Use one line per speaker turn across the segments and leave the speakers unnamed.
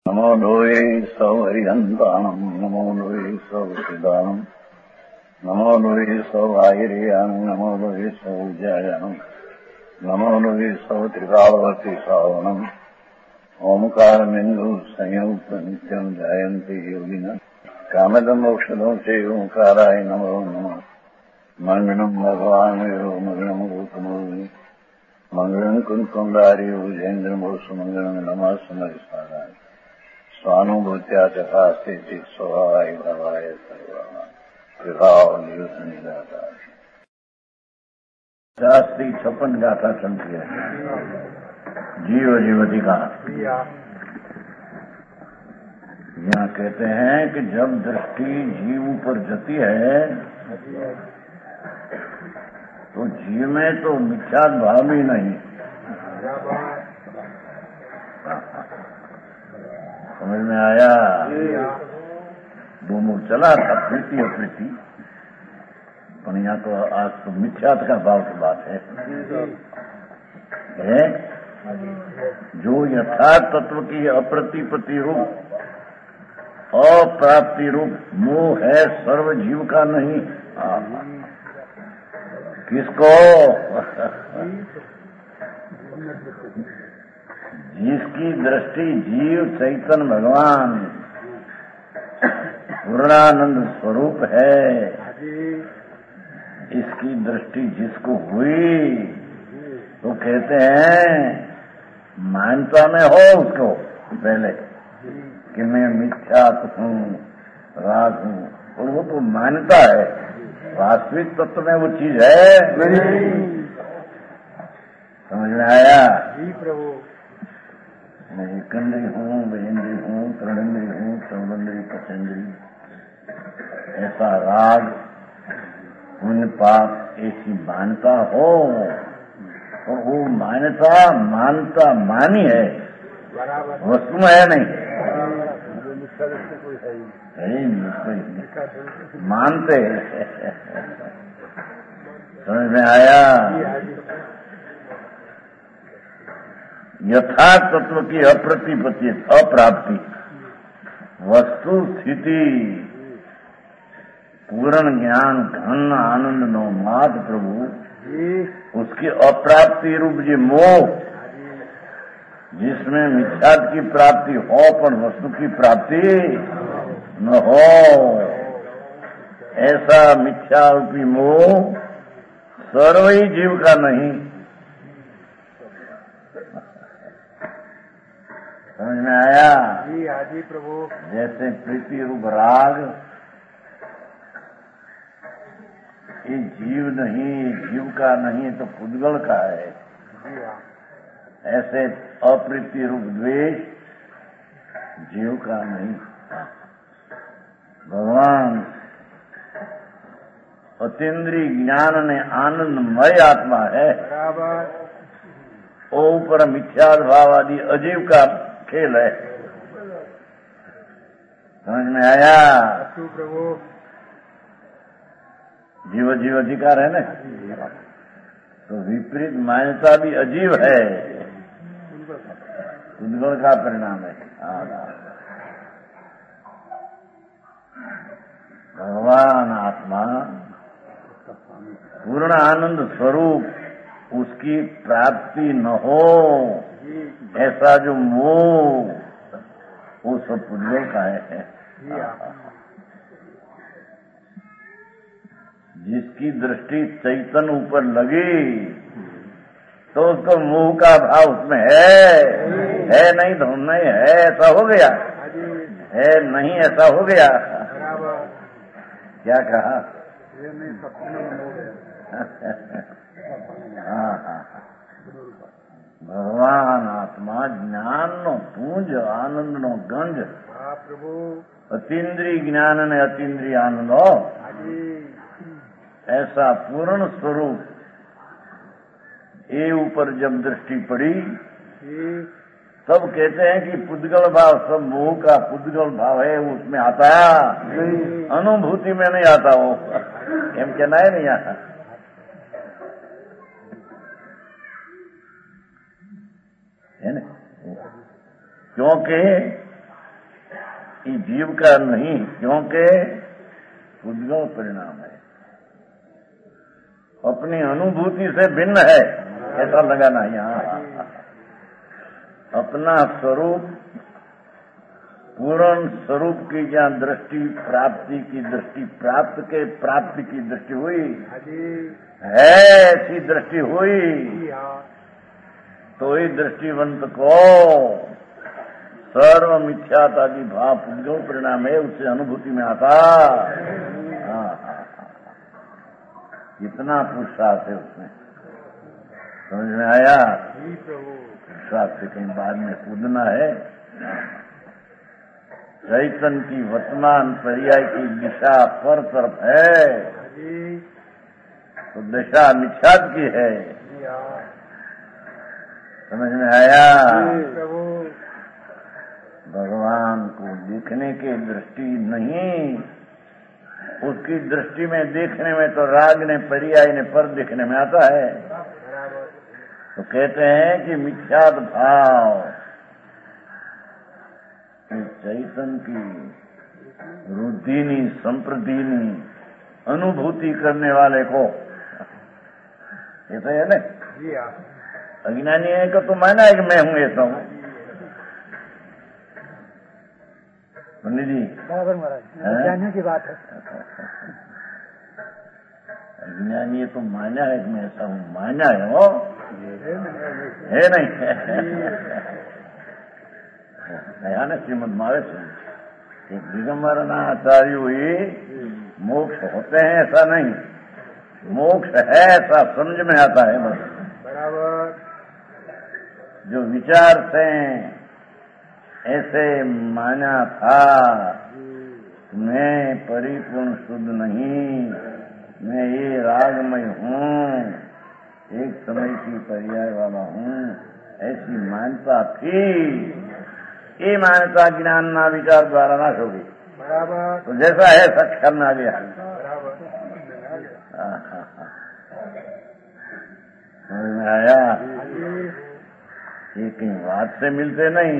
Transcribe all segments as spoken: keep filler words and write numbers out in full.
नमो लोये सौहरिहन्ताणम् नमो लोये सौहृदानम् नमो लोये सौभागिर्यानम् नमो लोये सौजायानम् नमो लोये सौत्रिकावती सावनम् ओंकारमिन्दु संयुक्त नित्यम् जायन्ति योगिनः कामदम् मोक्षदम् च ओंकाराय नमो नमः मङ्गलम् भगवान् वीरो मङ्गलम् रूपमोहि मङ्गलम् कुन्कुण्डारि भुजेन्द्रमोसु मङ्गलम् नमः समरिसाराय स्वानुभूत्या चकास्ते स्वभावाय भवाय सर्वभाव निदाता शास्त्री छप्पन गाथा चलती है जीव जीवती का। यहाँ कहते हैं कि जब दृष्टि जीव पर जती है तो जीव में तो मिथ्या भाव ही नहीं। समझ में आया? दो मुख चला था प्रीति अप्रीति, पर यहाँ तो आज तो मिथ्यात का भाव की बात है, है? जो यथार्थ तत्व की अप्रतिपत्ति रूप अप्राप्ति रूप मोह है सर्व जीव का नहीं। किसको? जिसकी दृष्टि जीव चैतन्य भगवान पूर्णानंद स्वरूप है, इसकी दृष्टि जिसको हुई तो कहते हैं मानता में हो उसको पहले कि मैं मिथ्यात हूँ, राग हूँ, और वो तो मानता है, वास्तविक तत्व में वो चीज है नहीं। समझ में आया? जी प्रभु। मैं एकंद्री हूँ, बजेंद्री हूँ, त्रिनेंद्री हूँ, चौबंद्री पचेंद्री, ऐसा राग पुण्य पाप ऐसी मान्यता हो, और वो मान्यता मानता मानी है, वस्तु में है नहीं, है मानते। समझ में आया? यथार्थ तत्व की अप्रतिपत्ति अप्राप्ति वस्तु स्थिति पूर्ण ज्ञान घन आनंद नो मात प्रभु, उसकी अप्राप्ति रूप जी मोह, जिसमें मिथ्यात की प्राप्ति हो पर वस्तु की प्राप्ति न हो, ऐसा मिथ्या रूपी मोह सर्व ही जीव का नहीं। समझ में आया? जी हाजी प्रभु। जैसे प्रीति रूप राग ये जीव नहीं, जीव का नहीं तो पुद्गल का है, ऐसे अप्रीति रूप द्वेष जीव का नहीं। भगवान अतीन्द्रिय ज्ञान ने आनंदमय आत्मा है, वो ऊपर मिथ्याद भाव आदि अजीव का खेल है। समझ में आया? प्रभु जीव जीव अधिकार है ना, तो विपरीत मान्यता भी अजीव है, उद्गल का परिणाम है। भगवान आत्मा पूर्ण आनंद स्वरूप, उसकी प्राप्ति न हो ऐसा जो मोह, वो सब पुण्यों का है। जिसकी दृष्टि चैतन्य ऊपर लगी तो उसको मोह का भाव उसमें है, है नहीं तो नहीं है, ऐसा हो गया, है नहीं ऐसा हो गया। क्या कहा? हाँ हाँ, भगवान आत्मा ज्ञान नो पूंज आनंद नो गंज प्रभु, अतीन्द्रिय ज्ञान ने अतीन्द्रिय आनंद हो, ऐसा पूर्ण स्वरूप ये ऊपर जब दृष्टि पड़ी तब कहते हैं कि पुद्गल भाव सब मोह का पुद्गल भाव है, उसमें आता है, अनुभूति में नहीं आता। वो एम कहना है नहीं आता, है ना? क्योंकि ये जीव का नहीं, क्योंकि उद्गम परिणाम है, अपनी अनुभूति से भिन्न है, ऐसा लगाना यहाँ। अपना स्वरूप, पूर्ण स्वरूप की जहाँ दृष्टि, प्राप्ति की दृष्टि, प्राप्त के प्राप्ति की दृष्टि हुई है, ऐसी दृष्टि हुई तो ही दृष्टिवंत को सर्व मिथ्यातादि भाव जो परिणाम है उससे अनुभूति में आता। हाँ, कितना पुरुषार्थ है उसमें, समझ में आया? पुरुषार्थ से कहीं बाद में कूदना है। चैतन्य की वर्तमान पर्याय की दिशा पर तरफ है तो दिशा निषाद की है, समझ में आया? भगवान को देखने की दृष्टि नहीं, उसकी दृष्टि में देखने में तो राग ने पर्याय ने पर देखने में आता है। तो कहते हैं कि मिथ्याद भाव चैतन्य की रुद्धिनी संप्रदिनी अनुभूति करने वाले को, ये तो है ना, अज्ञानी है को तो माना है कि मैं हूं ऐसा हूं। पंडित जी
बराबर महाराज, अज्ञानी की बात है।
अज्ञानी है तो माना है कि मैं ऐसा हूं, माना है वो है नहीं है ना। श्रीमद मावे से दिगंबर आचार्य हुई मोक्ष होते हैं ऐसा नहीं, मोक्ष है ऐसा समझ में आता है बस।
बराबर।
जो विचार से ऐसे माना था मैं परिपूर्ण शुद्ध नहीं, मैं ये रागमय हूँ, एक समय की पर्याय वाला हूँ, ऐसी मान्यता थी। ये मान्यता ज्ञान ना विचार द्वारा नाश होगी।
बराबर।
तो जैसा है साक्षात में आ गया। समझ में आया? ये कहीं बात से मिलते नहीं,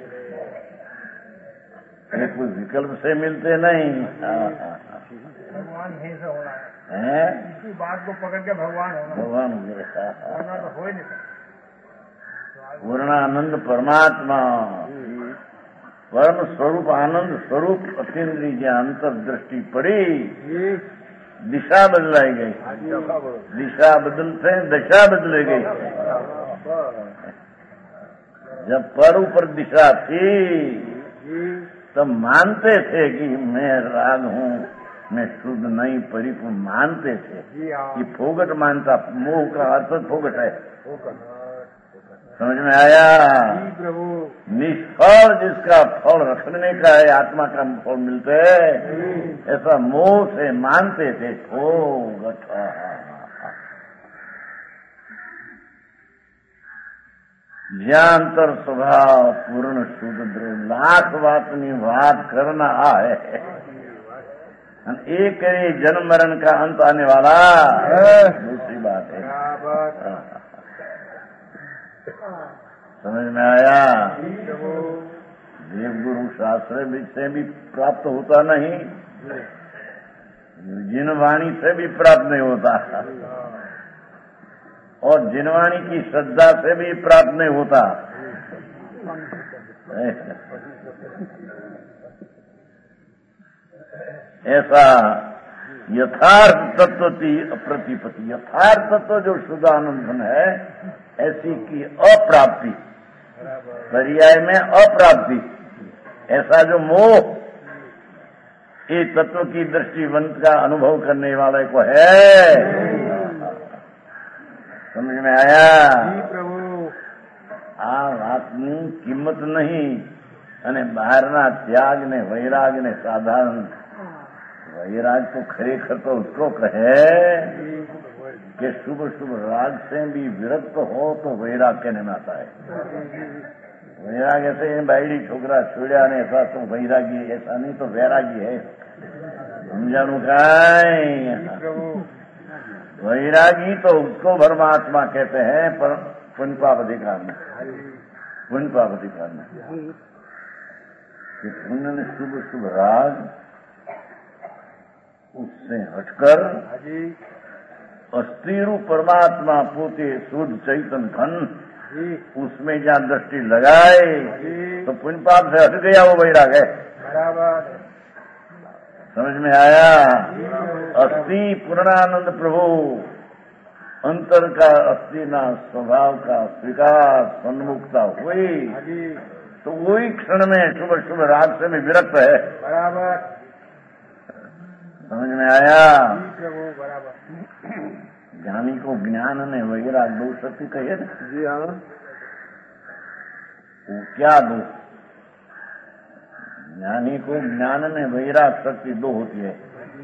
ये कोई विकल्प से मिलते नहीं।
भगवान यहीं से होना है,
है?
इसी बात को पकड़ के भगवान होना,
भगवान
होना तो हो ही नहीं सकता।
पूर्णानंद परमात्मा, परम स्वरूप आनंद स्वरूप अतीन्द्रिय की अंतर्दृष्टि पड़ी, दिशा बदलाई गई, दिशा बदलते दशा बदली गई। जब पर ऊपर दिशा थी तब मानते थे कि मैं राग हूँ, मैं शुद्ध नहीं परिपूर्ण मानते थे। ये फोगट मानता, मोह का अर्थ फोगट है, समझ में आया? निष्फल जिसका फल रखने का है, आत्मा का फल मिलते है, ऐसा मोह से मानते थे। फोगट ज्ञानतर स्वभाव पूर्ण शुद्ध द्रव्य, लाख बातनी बात करना है। एक करे जन्म मरण का अंत आने वाला, दूसरी बात है। समझ में आया? देव गुरु शास्त्र से भी प्राप्त होता नहीं, जिनवाणी से भी प्राप्त नहीं होता, और जिनवाणी की श्रद्धा से भी प्राप्त नहीं होता। ऐसा यथार्थ तत्व की अप्रतिपत्ति, यथार्थ तत्व जो शुद्धानंद है, ऐसी की अप्राप्ति, पर्याय में अप्राप्ति, ऐसा जो मोह ये तत्व की दृष्टिवंत का अनुभव करने वाले को है। समझ में आया? આ વાતની કિંમત નહીં, અને બહારના ત્યાગ ને વૈરાગ ને સાધારણ वैराग तो खरेखर तो उसको कहे कि शुभ शुभ राग से भी विरक्त हो तो वैराग कहने में आता है। वैराग ऐसे बायडी छोकरा छोड़ा ने ऐसा तो वैरागी, ऐसा नहीं तो वैरागी है। समझाणु काई? वैरागी तो उसको परमात्मा कहते हैं, पर पुण्य पाप अधिकार में, पुण्य पाप अधिकार में। कि उन्होंने शुभ शुभ राग उससे हटकर अस्थि रूप परमात्मा पोते शुद्ध चैतन घन उसमें जहाँ दृष्टि लगाए तो पुण्य पाप से हट गया वो वैराग है।
बराबर
समझ में आया। अस्थि पूर्णानंद प्रभु अंतर का अस्थि ना स्वभाव का स्वीकार सन्मुखता हुई तो वही क्षण में शुभ शुभ राग से भी विरक्त है।
बराबर
समझ में आया।
प्रभु बराबर
ज्ञानी को ज्ञान ने वैराग दो शक्ति कहे ना।
जी हाँ।
वो क्या दो? ज्ञानी को ज्ञान में वैराग शक्ति दो होती है।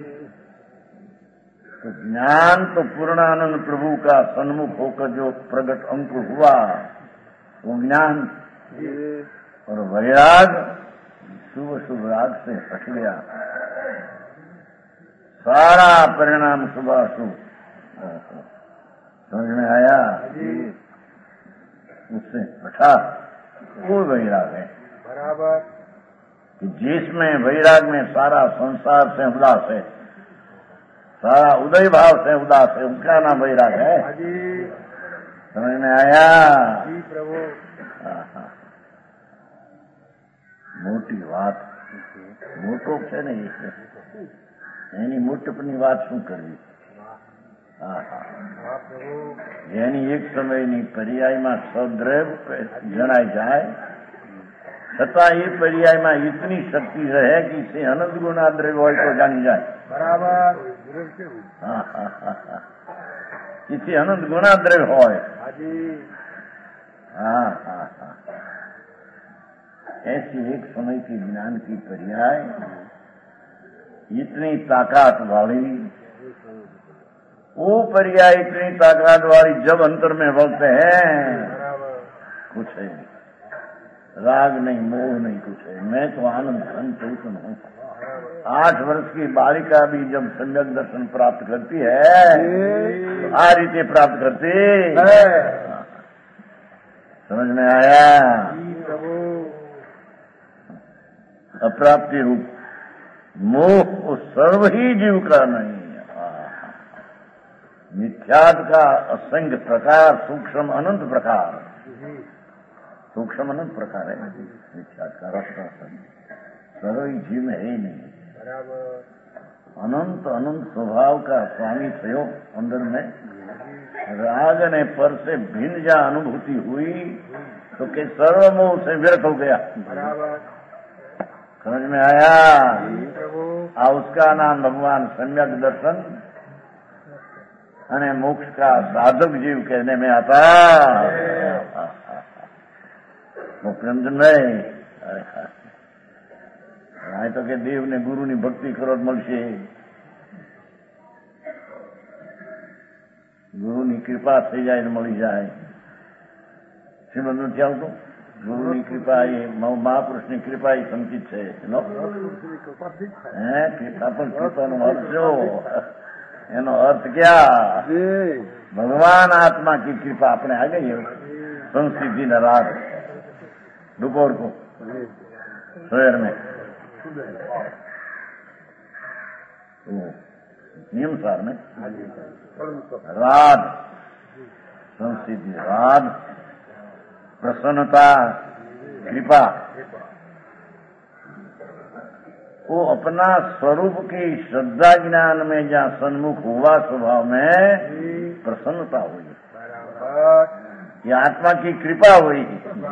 तो ज्ञान तो पूर्णानंद प्रभु का सन्मुख होकर जो प्रगट अंकुर हुआ वो ज्ञान, और वैराग शुभ शुभ राग से हट गया। सारा परिणाम शुभ अशुभ समझ में आया। उससे हटा वो वैराग है।
बराबर
कि जिसमें वैराग में सारा संसार से उदास है, सारा उदय भाव से उदास है, उसका नाम वैराग है। समझ में आया।
जी प्रभु।
मोटी बात मोटो છે ને એની મોટપની વાત શું કરવી? હા હા જેની એક સમયની પર્યાયમાં સદ્રવ જણાઈ જાય છતાં એ પર્યાયમાં इतनी शक्ति रहे कि इसे अनंत गुना द्रव्य હોય તો જાણી જાય।
बराबर
હા હા હા હા इसे अनंत गुना द्रव्य હોય। हाँ हाँ हाँ ऐसी एक समय की ज्ञान की पर्याय इतनी ताकत वाली, वो पर्याय इतनी ताकत वाली जब अंतर में बोलते हैं कुछ है नहीं, राग नहीं मोह नहीं कुछ है। मैं तो आनंद घन चैतन्य हूँ। आठ वर्ष की बालिका भी जब सम्यक दर्शन प्राप्त करती है आ रीते प्राप्त करती है। समझ में आया। अप्राप्ति रूप मोह उस सर्व ही जीव का नहीं है। मिथ्याद का असंख्य प्रकार, सूक्ष्म अनंत प्रकार, सूक्ष्म अनंत प्रकार है मिथ्याद का रस का सर्व ही जीव में है ही नहीं। अनंत अनंत स्वभाव का स्वामी थयो अंदर में राग ने पर से भिन्न जा अनुभूति हुई तो के सर्व मोह से विरक्त हो गया। समझ में आया। आ उसका नाम भगवान सम्यक दर्शन अने मोक्ष का साधक जीव कहने में आता। मुख्यमंत्री भाई આ તો કે દેવ ને ગુરુ ની ભક્તિ કરો મળશે, ગુરુ ની કૃપા થઈ જાય ને મળી જાય। શ્રીમદ નથી આવતું ગુરુ ની કૃપા એ મહાપુરુષ ની કૃપા એ સંચિત છે। હે કૃપા પણ કૃપાનો અર્થ જો એનો અર્થ क्या? भगवान आत्मा की कृपा अपने आ गई है संस्कृति न रात दोपहर को शहर में नियम सार में रात संस्कृति रात प्रसन्नता कृपा वो अपना स्वरूप की श्रद्धा ज्ञान में जहाँ सन्मुख हुआ स्वभाव में प्रसन्नता हुई, ये आत्मा की कृपा हुई।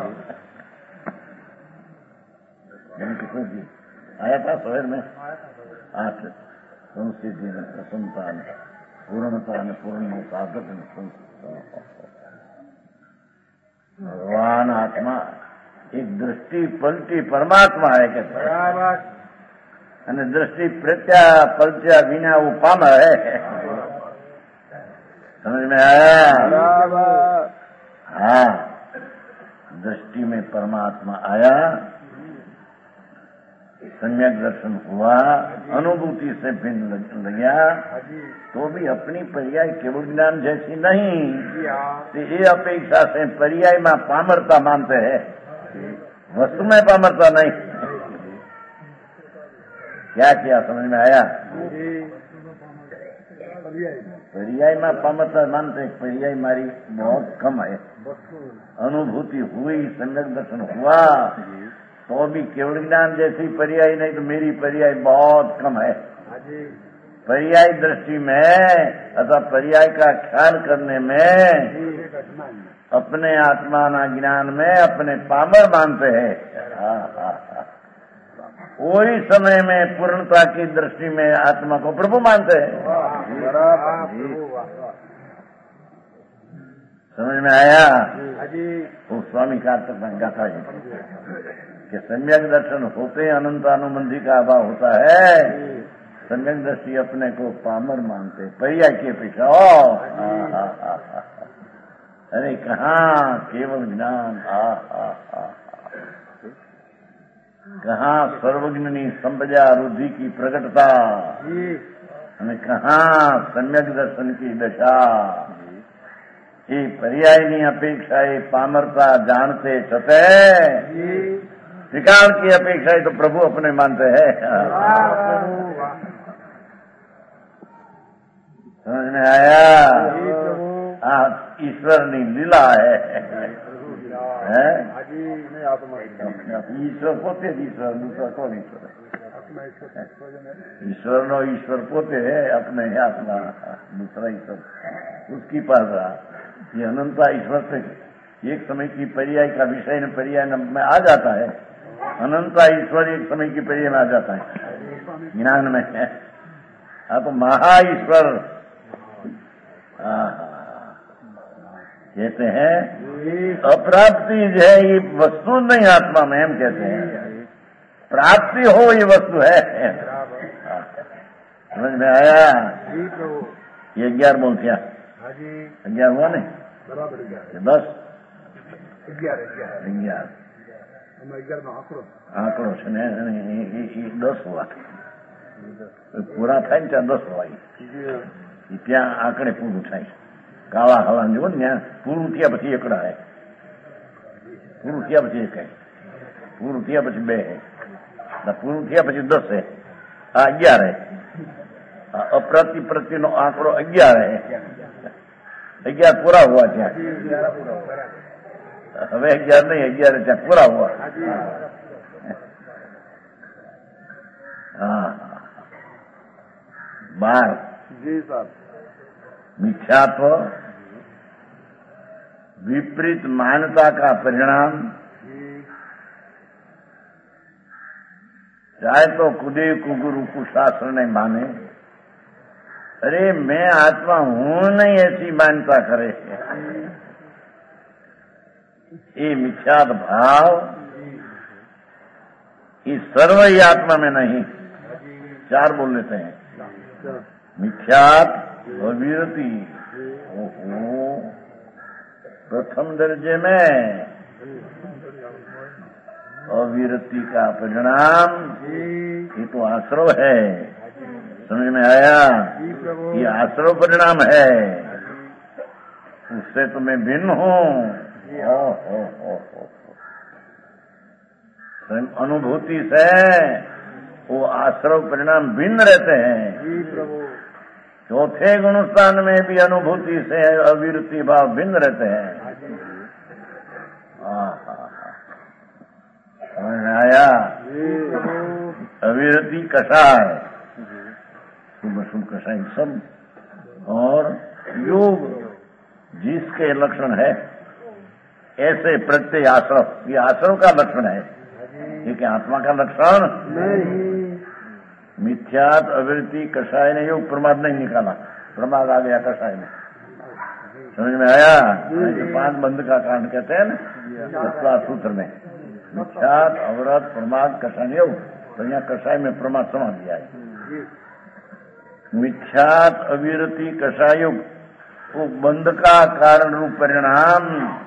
आया था शहर में आठ संस्कृति में प्रसन्नता में पूर्णता में पूर्ण साधक में भगवान आत्मा एक दृष्टि पलटी परमात्मा है कहते અને दृष्टि प्रत्या पलट्या बिना वो पामर है। समझ में आया। हाँ दृष्टि में परमात्मा आया, सम्यक दर्शन हुआ, अनुभूति से भिन्न लग गया तो भी अपनी पर्याय केवल ज्ञान जैसी नहीं, तो ये अपेक्षा से पर्याय में पामरता मानते हैं, वस्तु में पामरता नहीं। क्या किया समझ में आया? पर्याय में पामरता मानते पर्याय मारी बहुत कम है। अनुभूति हुई, सम्यक दर्शन हुआ, तो भी केवल ज्ञान जैसी पर्याय नहीं तो मेरी पर्याय बहुत कम है। पर्याय दृष्टि में अथवा पर्याय का ख्याल करने में अपने आत्मा ना ज्ञान में अपने पामर मानते हैं। वही समय में पूर्णता की दृष्टि में आत्मा को प्रभु मानते हैं। समझ में आया? वो स्वामी कार्तिक गाथा जी कि सम्यक दर्शन होते अनंत अनुबंधी का अभाव होता है। सम्यक दृष्टि अपने को पामर मानते, पर्याय की अपेक्षा। अरे कहाँ केवल ज्ञान, आ आ आ कहाँ सर्वज्ञनी संपदा रुद्धि की प्रकटता, कहाँ सम्यक दर्शन की दशा। ये पर्यायनी अपेक्षा ये पामरता जानते छते विकार की अपेक्षा तो प्रभु अपने मानते हैं। समझ में आया? ईश्वर ने लीला है। ईश्वर पोते ईश्वर दूसरा कौन ईश्वर है? ईश्वर नो ईश्वर पोते है अपने आत्मा, दूसरा ईश्वर उसकी पास रहा। ये अनंता ईश्वर से एक समय की पर्याय का विषय न पर्याय में आ जाता है। अनंता ईश्वर एक समय की पर्याय में आ जाता है ज्ञान में है। हाँ तो महा ईश्वर कहते हैं अप्राप्ति जो है ये वस्तु नहीं आत्मा में, हम कहते हैं प्राप्ति हो ये वस्तु है। समझ में आया? ये ग्यारह बोल क्या ग्यारह हुआ नहीं? दस ग्यारह आंकड़ो से दस हुआ पूरा થાય ત્યાં દસ હોય ત્યાં આંકડે પૂરું થાય। કાળા હવા જુઓ ને ત્યાં પૂરું થયા પછી એકડા હે, પૂરું થયા પછી એક હે, પૂરું થયા પછી બે હે, પૂરું થયા પછી દસ હે, આ અગિયાર હે। અપ્રતિ પ્રતિનો આંકડો અગિયાર હે, અગિયાર પૂરા हुआ ત્યાં। હવે અગિયાર નહીં, અગિયાર ત્યાં પૂરા हुआ। हाँ बार
जी साहब
मिथ्यात्व विपरीत मान्यता का परिणाम, चाहे तो खुदे को गुरु को शास्त्र नहीं माने, अरे मैं आत्मा हूं नहीं ऐसी मान्यता करे, ये मिथ्यात भाव इस सर्व ही आत्मा में नहीं। चार बोल लेते हैं मिथ्यात अविरति। ओहो प्रथम दर्जे में अविरति का परिणाम ये तो आश्रव है। समझ में आया? ये आश्रव परिणाम है, उससे तो मैं भिन्न हूँ। अनुभूति से वो आश्रव परिणाम भिन्न रहते हैं। चौथे गुणस्थान में भी अनुभूति से अविरति भाव भिन्न रहते हैं। समझ में आया? अविरति कषाय, शुभ शुभ कषाय सब, और योग जिसके लक्षण है ऐसे प्रत्यय आश्रव, ये आश्रव का लक्षण है, लेकिन आत्मा का लक्षण नहीं। मिथ्यात अविरति कषाय ने योग प्रमाद नहीं निकाला, प्रमाद आ गया कषाय में। समझ में आया? तो पांच बंध का कांड कहते हैं ना सूत्र में, मिथ्यात अवरत प्रमाद कषाय योग, तो यहाँ कषाय में प्रमाद समा दिया है। मिथ्यात अविरति कषाय योग वो बंध का कारण रूप परिणाम,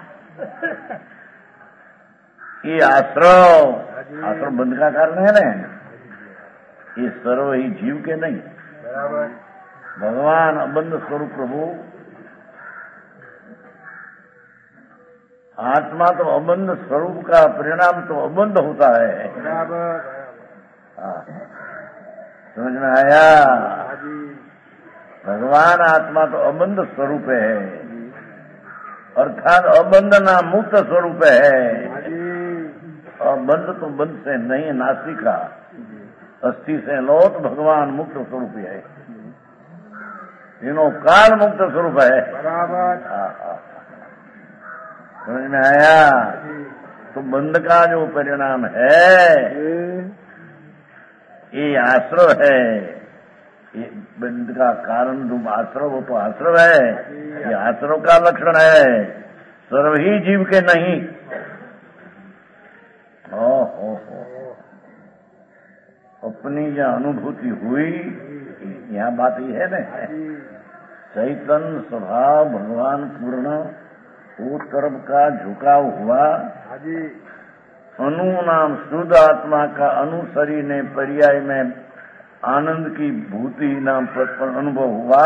ये आश्रव, आश्रव बंध का कारण है ना, ये सर्व ही जीव के नहीं। भगवान अबंध स्वरूप प्रभु, आत्मा तो अबंध स्वरूप का परिणाम तो अबंध होता है। समझ में आया? भगवान आत्मा तो अबंध स्वरूप है, अर्थात अबंधना मुक्त स्वरूप है। और बंध तो बंध से नहीं, नासिका अस्थि से लो तो भगवान मुक्त स्वरूप है, तीनों काल मुक्त स्वरूप है। बराबर। समझ में आया? तो बंध का जो परिणाम है ये आश्रव है, ये बंध का कारण जो आश्रव वो तो आश्रव है, ये आश्रव का लक्षण है, सर्व ही जीव के नहीं। ओ हो हो अपनी जो अनुभूति हुई, यहाँ बात ये है ना, चैतन्य स्वभाव भगवान पूर्ण वो तरफ का झुकाव हुआ, अनु नाम शुद्ध आत्मा का अनुसरी ने पर्याय में आनंद की भूति नाम पर अनुभव हुआ।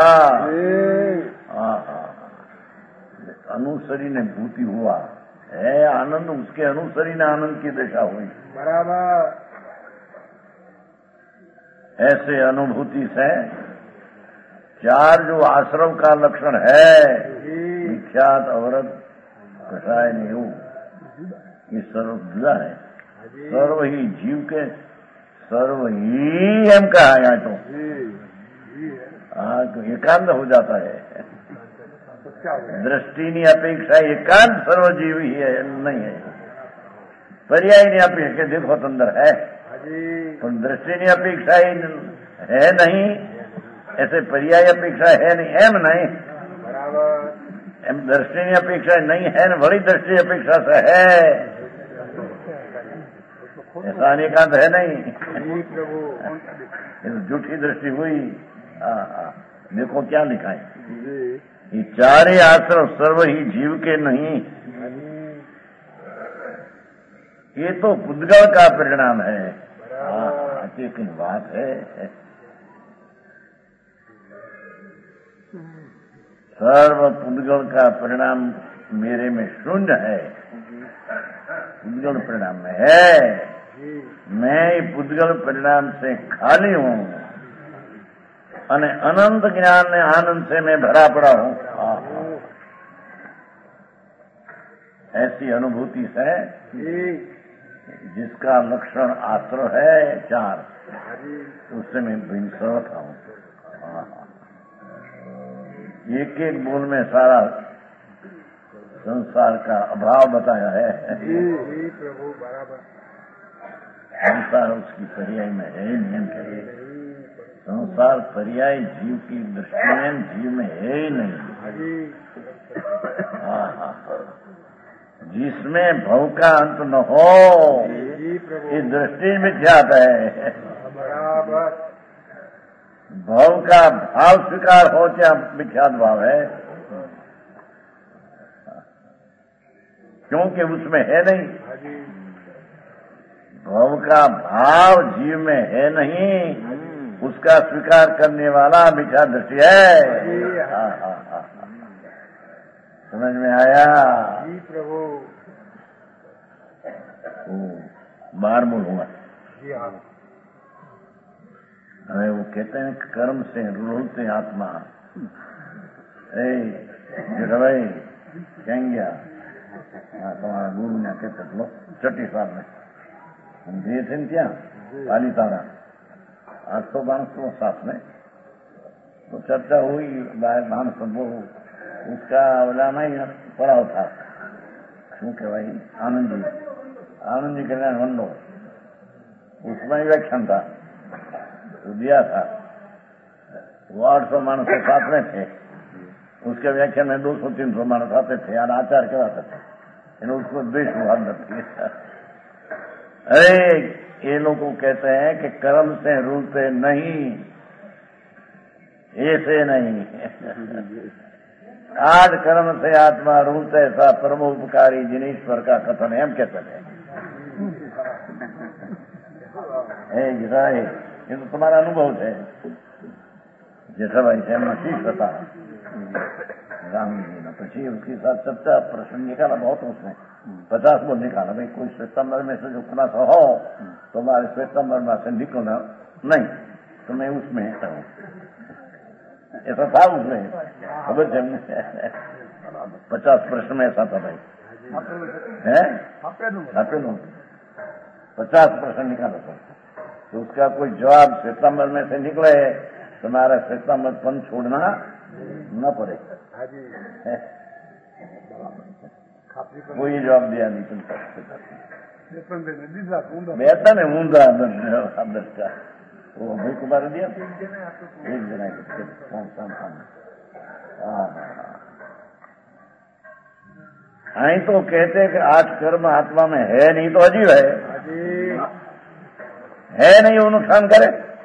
अनुसरी ने भूति हुआ है आनंद, उसके अनुसरी ने आनंद की दशा हुई। बराबर। ऐसे अनुभूति से चार जो आश्रव का लक्षण है, विख्यात अवरत कषाय योग, ये सर्व जुदा है, सर्व ही जीव के, सर्व ही हम कहा यहाँ तो हाँ तो एकांत हो जाता है। दृष्टि नहीं अपेक्षा एकांत सर्वजीव ही है, नहीं है पर्याय नहीं अपेक्षा देखो तो अंदर है, तो दृष्टि नहीं अपेक्षा है नहीं, ऐसे पर्याय अपेक्षा है नहीं, एम नहीं एम दृष्टि नहीं अपेक्षा नहीं है, बड़ी दृष्टि अपेक्षा से है, ऐसा अनेकांत है नहीं। झूठी दृष्टि हुई। देखो क्या लिखा है, ये चारे आश्रम सर्व ही जीव के नहीं, ये तो पुद्गल का परिणाम है। लेकिन बात है सर्व पुद्गल का परिणाम मेरे में शून्य है, पुद्गल परिणाम में है, मैं पुद्गल परिणाम से खाली हूँ और अनंत ज्ञान ने आनंद से मैं भरा पड़ा हूँ। ऐसी अनुभूति से जिसका लक्षण आश्रय है चार, उससे मैं विंसवत हूँ। एक एक बोल में सारा संसार का अभाव बताया है। प्रभु बराबर। संसार उसकी पर्याय में है, नियम है, संसार पर्याय जीव की दृष्टि में जीव में है ही नहीं। जिसमें भव का अंत न हो ये दृष्टि मिथ्यात है। भव का भाव स्वीकार हो क्या मिथ्यात भाव है, क्योंकि उसमें है नहीं। भव का भाव जीव में है नहीं, उसका स्वीकार करने वाला मिथ्या दृष्टि है। हाँ हाँ हाँ समझ में आया? जी प्रभु। बार बोलूंगा। जी हाँ। हमें वो कहते हैं कर्म से रूलते आत्मा। ए भाई कहेंगे तुम्हारा गुरु ने कहते लो छठी साल में हम गए थे क्या काली तारा, आज तो बांस तो साथ में तो चर्चा हुई, भान सब उसका अवलाना ही पड़ा था। શું કહેવાય? આનંદજી आनंद जी कल्याण मंडल, उसमें व्याख्यान था तो दिया था, वो आठ सौ मानस के साथ में थे, उसके व्याख्यान में दो सौ तीन सौ मानस आते थे, यार आचार कहलाते थे, इन उसको द्वेष विभाग किया। अरे ये लोग कहते हैं कि कर्म से रूलते नहीं, ऐसे नहीं। आज कर्म से आत्मा रूलते ऐसा परमोपकारी जिनेश्वर का कथन है, हम कहते हैं ये तो तुम्हारा अनुभव है। जैसा भाई से शीश था राम जी ने, पीछे उसके साथ चर्चा प्रश्न निकाला बहुत, उसने पचास बोल निकाला भाई कोई श्वेतंबर में से जो खुलासा हो तो हमारे श्वेतंबर में से निकलना नहीं, तो मैं उसमें हूँ, ऐसा था उसमें, खबर जब पचास प्रश्न में ऐसा था भाई है, पचास प्रश्न निकाला था, तो उसका कोई जवाब सितंबर में से निकले तो हमारा सितंबर पन छोड़ना न पड़े। कोई जवाब दिया नहीं तुम बेहतर है ऊंधा आदर्श का वो भाई कुमार दिया एक जना आई तो कहते कि आठ कर्म आत्मा में है नहीं तो अजीब है, है नहीं वो नुकसान करे,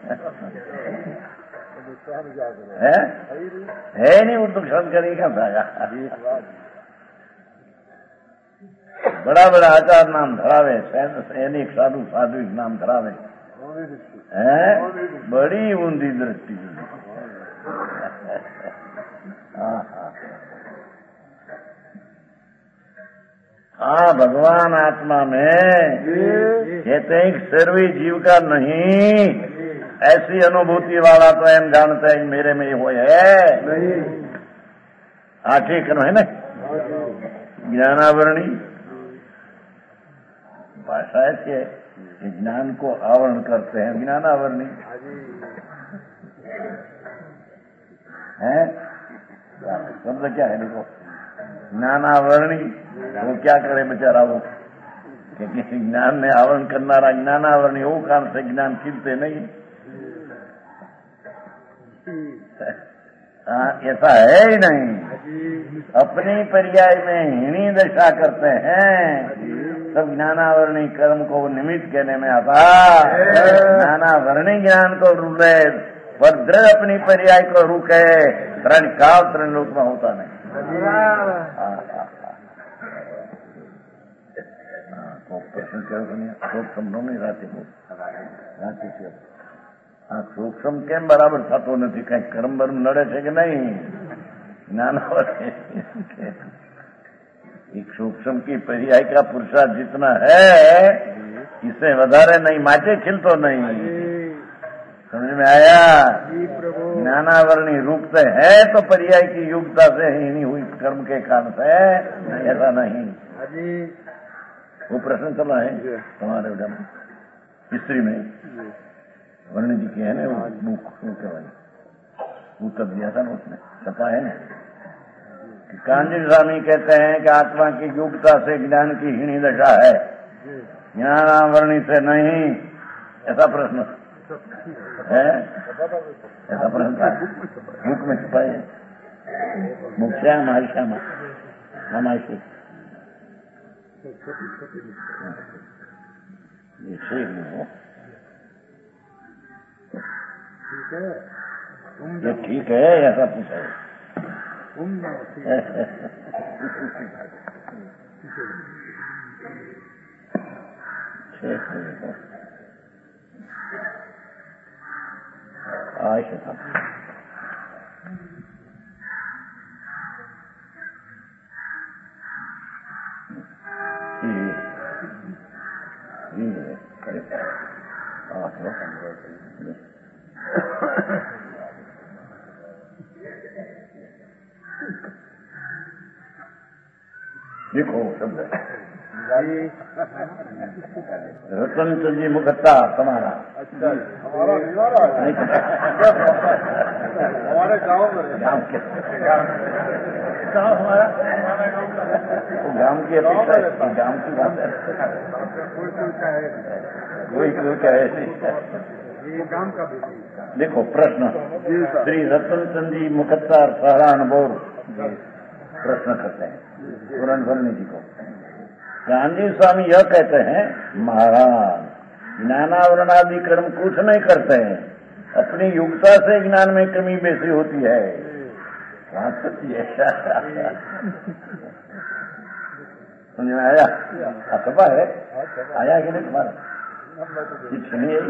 है है नहीं वो नुकसान करेगा भाया। बड़ा बड़ा आचार नाम धरावे, सैनिक साधु साधु नाम धरावे, है बड़ी ऊंधी दृष्टि। हाँ भगवान आत्मा में कहते हैं सर्वी जीव का नहीं, ऐसी अनुभूति वाला तो एम जानता है मेरे में वो है हाँ ठीक है ना, ज्ञानावरणी भाषा ऐसी है कि ज्ञान को आवरण करते हैं, ज्ञानावरणी है शब्द क्या है देखो, ज्ञानावरणी वो क्या करे बेचारा वो, क्योंकि ज्ञान में आवरण करना रहा ज्ञानावरणी वो कारण से ज्ञान खिलते नहीं। हाँ ऐसा है ही नहीं, अपनी पर्याय में हीणी दशा करते हैं, सब ज्ञानावरणी कर्म को निमित्त कहने में आता, ज्ञानावरणी ज्ञान को रुके पर दृढ़ अपनी पर्याय को रुके त्रण काल त्रण लोक में होता नहीं। तो प्रश्न करो सूक्ष्म नहीं राते को राते से हाँ सूक्ष्म केम बराबर थतो नहीं, कहीं कर्म बर्म नड़े છે કે नहीं, ज्ञानावरणी एक सूक्ष्म की पर्याय का पुरुषार्थ जितना है इससे વધારે नहीं, माचे खिलतो नहीं, समझ में आया। ज्ञानावरणी रूप से है तो पर्याय की युक्ता से ही नहीं हुई कर्म के कारण से, ऐसा नहीं। वो प्रश्न चला है तुम्हारे उधर हिस्ट्री में वर्ण जी की है ना वो बुक क्या भाई वो तब दिया था ना उसने छपा है ना कि कांजी स्वामी कहते हैं कि आत्मा की युक्ता से ज्ञान की हीणी दशा है, ज्ञानावरणी से नहीं, ऐसा प्रश्न है, ऐसा प्रश्न था बुक में छपा है, मुख्याम आयशा में हमारी ये शेख में हो ये ठीक है ऐसा पूछा है शेख में हो आयशा था देखो शब्द रतनचंद जी मुखत्ता तुम्हारा
हमारे गाँव में
गाँव के
गाँव हमारा
गाँव की अपेक्षा गाँव की बात है, कोई कोई कहे
गाँव का भी।
देखो प्रश्न श्री रतनचंद जी मुखत्ता सहारनपुर प्रश्न करते हैं पूरण भरणी जी को। गांधी स्वामी यह कहते हैं महाराज ज्ञानावरण आदि कर्म कुछ नहीं करते हैं, अपनी युक्ता से ज्ञान में कमी बेसी होती है। बात सच्ची है, समझ में आया? अथवा है आया कि नहीं तुम्हारा नहीं है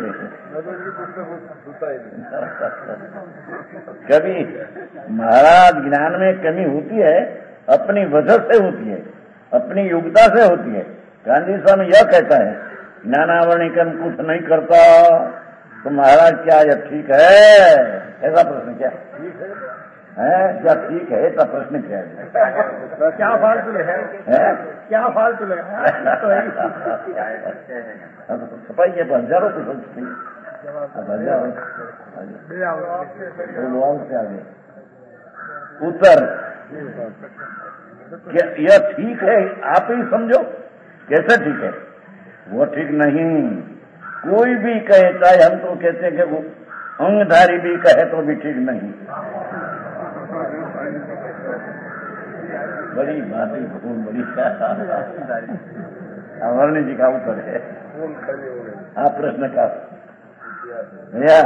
कभी महाराज ज्ञान में कमी होती है, अपनी वजह से होती है, अपनी योग्यता से होती है। गांधी स्वामी यह कहता है ज्ञानावरणी कर्म कुछ नहीं करता, तो महाराज क्या यह ठीक है, ऐसा प्रश्न क्या है? क्या ठीक है तो प्रश्न क्या है?
क्या फालतू है? क्या फालतू है?
सफाई के तो हजारों को सोचती हजारों से आगे उत्तर क्या यह ठीक है? आप ही समझो कैसे ठीक है? वो ठीक नहीं। कोई भी कहे, चाहे हम तो कहते हैं कि वो अंगधारी भी कहे तो भी ठीक नहीं। बड़ी बात ही भगवान बड़ी वर्णी जी का उत्तर है। आप प्रश्न का भैया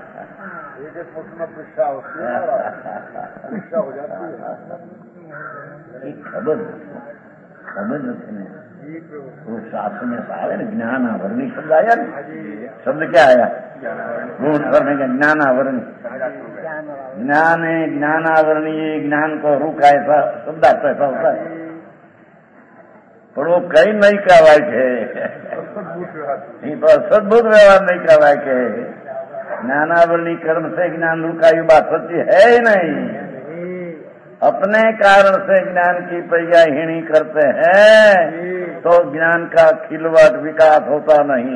खबर खबर नहीं तो शास्त्र में सारे ज्ञान आवरणी शब्द आया ना। शब्द क्या आया? गुण करने का ज्ञान आवरणी। ज्ञान है ज्ञान आवरणी, ज्ञान को रूखा ऐसा शब्द आता ऐसा होता है, पर वो कई नहीं का वाक्य है, नहीं तो सद्भुत व्यवहार नहीं का वाक्य है। ज्ञानावरणी कर्म से ज्ञान रूखा, ये बात सच्ची है ही नहीं। अपने कारण से ज्ञान की पर्यायहीणी करते हैं तो ज्ञान का खिलवट विकास होता नहीं।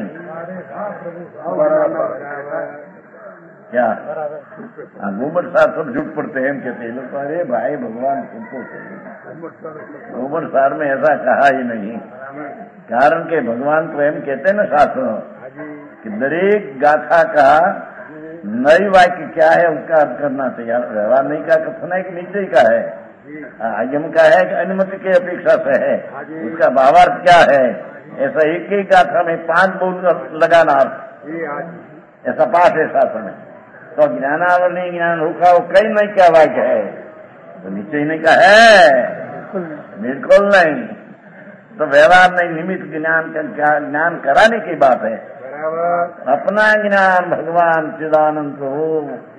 क्या गोबर सार सब झूठ पड़ते हैं कहते हैं लोग, अरे भाई भगवान तुमको गोबर सार में ऐसा कहा ही नहीं। कारण के भगवान तो एम कहते हैं ना शास्त्रों कि दरेक गाथा का नई वाक्य क्या है उसका अर्थ करना चाहिए। व्यवहार नहीं का कथन है कि निश्चय का है, आयम का है कि अनुमति की अपेक्षा से है, उसका भावार्थ क्या है। ऐसा एक ही गाथा में पांच बोल लगाना ऐसा पाठ है शास्त्र में। तो ज्ञानावरणी ज्ञान रूखा वो कई नहीं क्या वाक्य है, तो निश्चय नहीं का है, बिल्कुल नहीं। तो व्यवहार नहीं, निमित्त ज्ञान का ज्ञान कराने की बात है। अपना ज्ञान भगवान चिदानंद हो,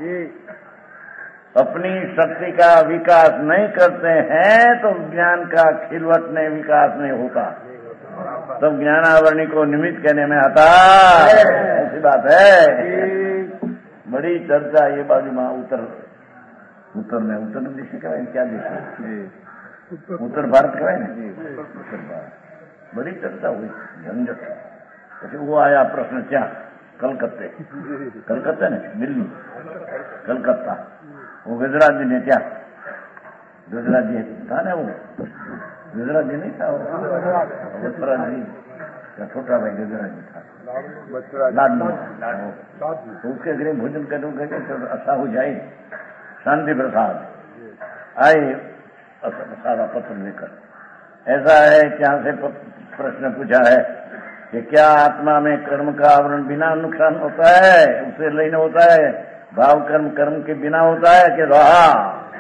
अपनी शक्ति का विकास नहीं करते हैं तो ज्ञान का खिलवट नहीं विकास नहीं होता। तो ज्ञानावरणी को निमित्त कहने में आता ऐसी बात है। बड़ी चर्चा ये बाजू में उत्तर उत्तर में उत्तर दिशा कराए क्या दिशा उत्तर भारत कराए ना उत्तर भारत बड़ी चर्चा हुई झंझट। तो वो आया प्रश्न क्या कलकत्ते कलकत्ता ने दिल्ली कलकत्ता वो गुजरात जी ने क्या गुजरात जी था ना, वो गुजरात जी नहीं था, गुजरात जी का छोटा भाई गुजरात जी था लाडू। तो उसके घर भोजन करूँ करके तो अच्छा हो जाए। शांति प्रसाद आए सारा पत्र लेकर। ऐसा है क्या से प्रश्न पूछा है कि क्या आत्मा में कर्म का आवरण बिना नुकसान होता है, उसे लेना होता है? भाव कर्म कर्म के बिना होता है कि रहा?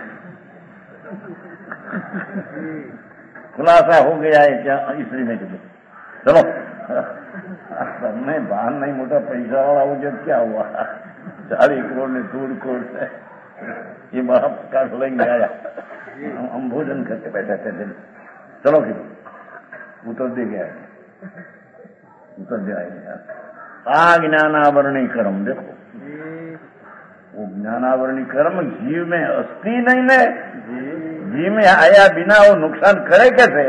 खुलासा हो गया है क्या इसलिए में? चलो मैं बाहर नहीं मोटा पैसा वाला हो जब क्या हुआ चालीस करोड़ ने दूर करोड़ से ये बड़ा काट लेंगे आया। हम भोजन करके बैठे थे दिन। चलो फिर उत्तर दे गया उत्तर जाएंगे। आ ज्ञानावरणी कर्म देखो, वो ज्ञानावरणी कर्म जीव में अस्थि नहीं ने, जीव में आया बिना वो नुकसान करे कैसे?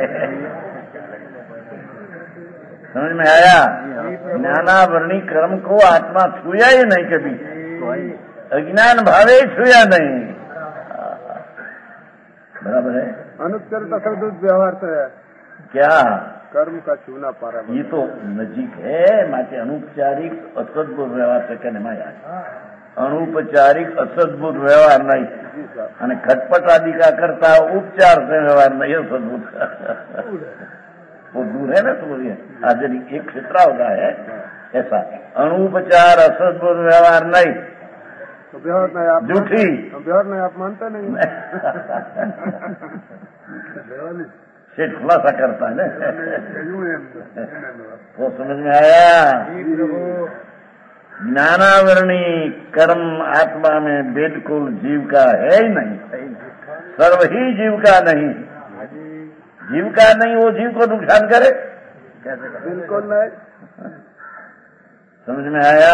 समझ में आया? ज्ञानावरणी कर्म को आत्मा छुया ही नहीं कभी, अज्ञान भावे ही छुया नहीं। बराबर है।
अनुपचारित असद्भुत व्यवहार से
क्या
कर्म का छूना पारा
ये तो नजीक है। माटे अनौपचारिक असद्भुत व्यवहार से कहने में आया, अनौपचारिक असद्भुत व्यवहार नहीं અને खटपट आदि का करता उपचार से व्यवहार नहीं असद्भुत वो दूर है ना। तो बोलिए आज एक क्षेत्र होता है ऐसा अनौपचार असद्भुत व्यवहार नहीं
तो व्यवहार नहीं आप
झूठी
व्यवहार नहीं आप मानते नहीं
सेठ खुलासा करता है ना। वो समझ में आया? ज्ञानावरणी कर्म आत्मा में बिल्कुल जीव का है ही नहीं, सर्व ही जीव का नहीं। जीव का नहीं, वो जीव को नुकसान करे कैसे?
बिल्कुल नहीं।
समझ में आया?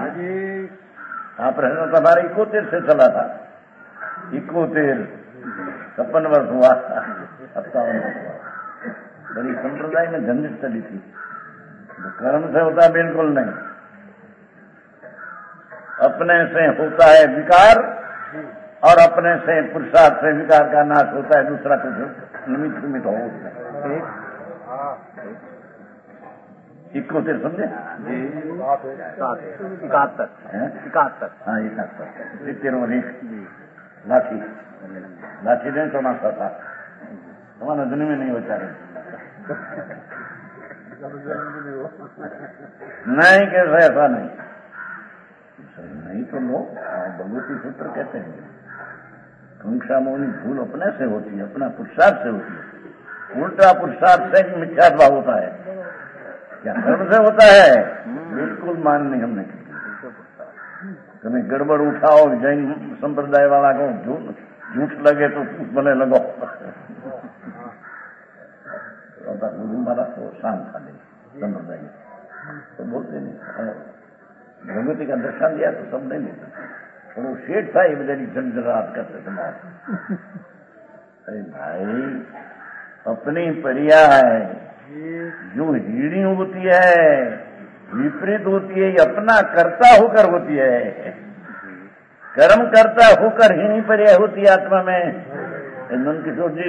आप रहना तुम्हारा इकोतेर से चला था, इकोतेर छप्पन वर्ष हुआ, सत्तावन वर्ष हुआ। बड़ी संप्रदाय में झंझट चली थी। कर्म से होता बिल्कुल नहीं, अपने से होता है विकार और अपने से पुरुषार्थ से विकार का नाश होता है, दूसरा कुछ निमित्त निमित्त हो उसमें। इक्कोतेर समझे?
इकहत्तर इकहत्तर
हाँ इकहत्तर तेरह लाठी लाठी दें तो नाश्ता था हमारा दुनिया में नहीं होता है। नहीं कैसे ऐसा नहीं नहीं तो लोग भगवती सूत्र कहते हैं कांक्षा मोहनी भूल अपने से होती है, अपना पुरुषार्थ से होती है। उल्टा पुरुषार्थ से मिथ्या भाव होता है, क्या कर्म से होता है? बिल्कुल मान नहीं हमने की। कभी गड़बड़ उठाओ जैन संप्रदाय वाला को झूठ झूठ लगे तो भले लगो हमारा तो शांत खा ले संप्रदाय तो बोलते नहीं। भगवती का दर्शन दिया तो सब नहीं लेते। और वो शेठ था ये बेचारी झंझरात करते समाज। अरे भाई अपनी पर्याय जो हीणी होती है विपरीत होती है, अपना कर्ता होकर होती है। कर्म करता होकर हीनी पर्याय होती है आत्मा में। नंद किशोर जी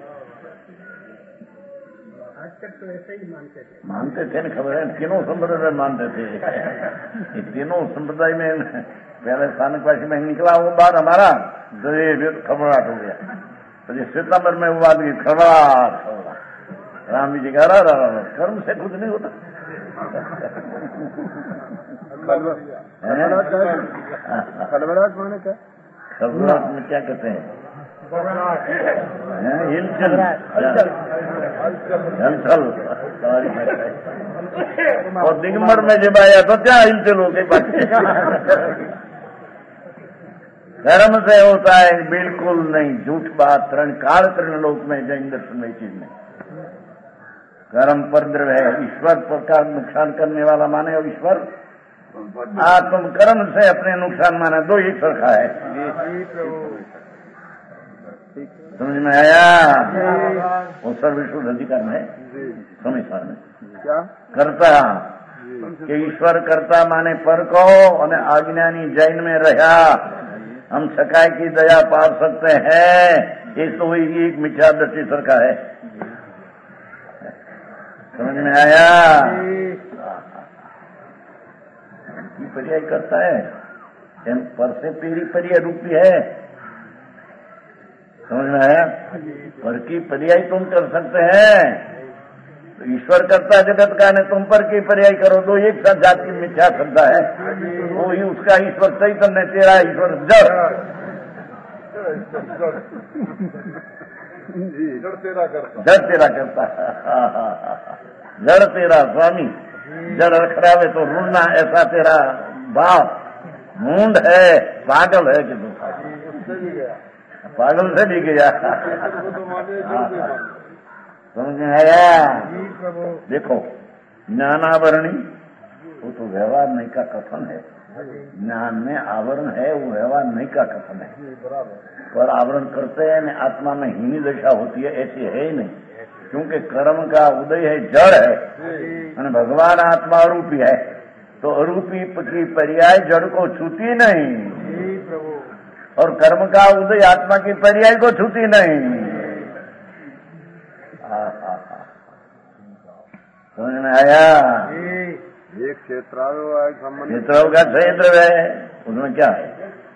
तो ऐसे ही मानते थे
मानते थे न, खबर है तीनों संप्रदाय में मानते थे। ये तीनों संप्रदाय में पहले स्थानक वासी में निकला वो बात हमारा तो ये खबराट हो गया। तो ये सितंबर में वो बात की खबराट खबराट राम जी का रहा कर्म से कुछ नहीं होता।
खलबलाहट माने क्या?
खलबलाहट में क्या कहते हैं? हिलचल हलचल। और दिगंबर में जब आया तो क्या हिलचल हो गई? धर्म से होता है बिल्कुल नहीं, झूठ बात। तरण काल तरण लोक में जैन दर्शन में चीज नहीं। कर्म परद्रव्य है, ईश्वर का नुकसान करने वाला माने और ईश्वर आत्म कर्म से अपने नुकसान माना, दो एक सरखा है। समझ में आया? वो सर्वविश्व अधिकार में समीक्षण में
क्या
करता कि ईश्वर करता माने पर को और अज्ञानी जैन में रहा हम सकाय की दया पा सकते हैं, ये तो एक मिथ्या दृष्टि सरका है। समझ में आया? की पर्याय करता है पर से पेरी पर्याय रूपी है। समझ में आया? पर की पर्याय तुम कर सकते हैं, तो ईश्वर करता जगत का ने तुम पर की पर्याय करो, दो एक साथ जाति मिथ्या शब्द है। वो ही उसका ईश्वर चैतन्य, तेरा ईश्वर जड़
जड़ तेरा करता
जड़ तेरा करता जड़ तेरा स्वामी। जड़ रखरावे तो रुड़ना, ऐसा तेरा बाप मूंड है, पागल है कि तुम पागल से भी गया। समझ में आया? देखो ज्ञानावरणी वो तो व्यवहार नहीं का कथन है, ज्ञान में आवरण है, वो व्यवहार नहीं का कथन है। पर आवरण करते हैं न आत्मा में हीनी दशा होती है, ऐसी है ही नहीं, क्योंकि कर्म का उदय है, जड़ है और भगवान आत्मा अरूपी है, तो अरूपी की पर्याय जड़ को छूती नहीं और कर्म का उदय आत्मा की पर्याय को छूती नहीं। समझ में आया?
एक क्षेत्र
क्षेत्रों का क्षेत्र है, उसमें क्या है?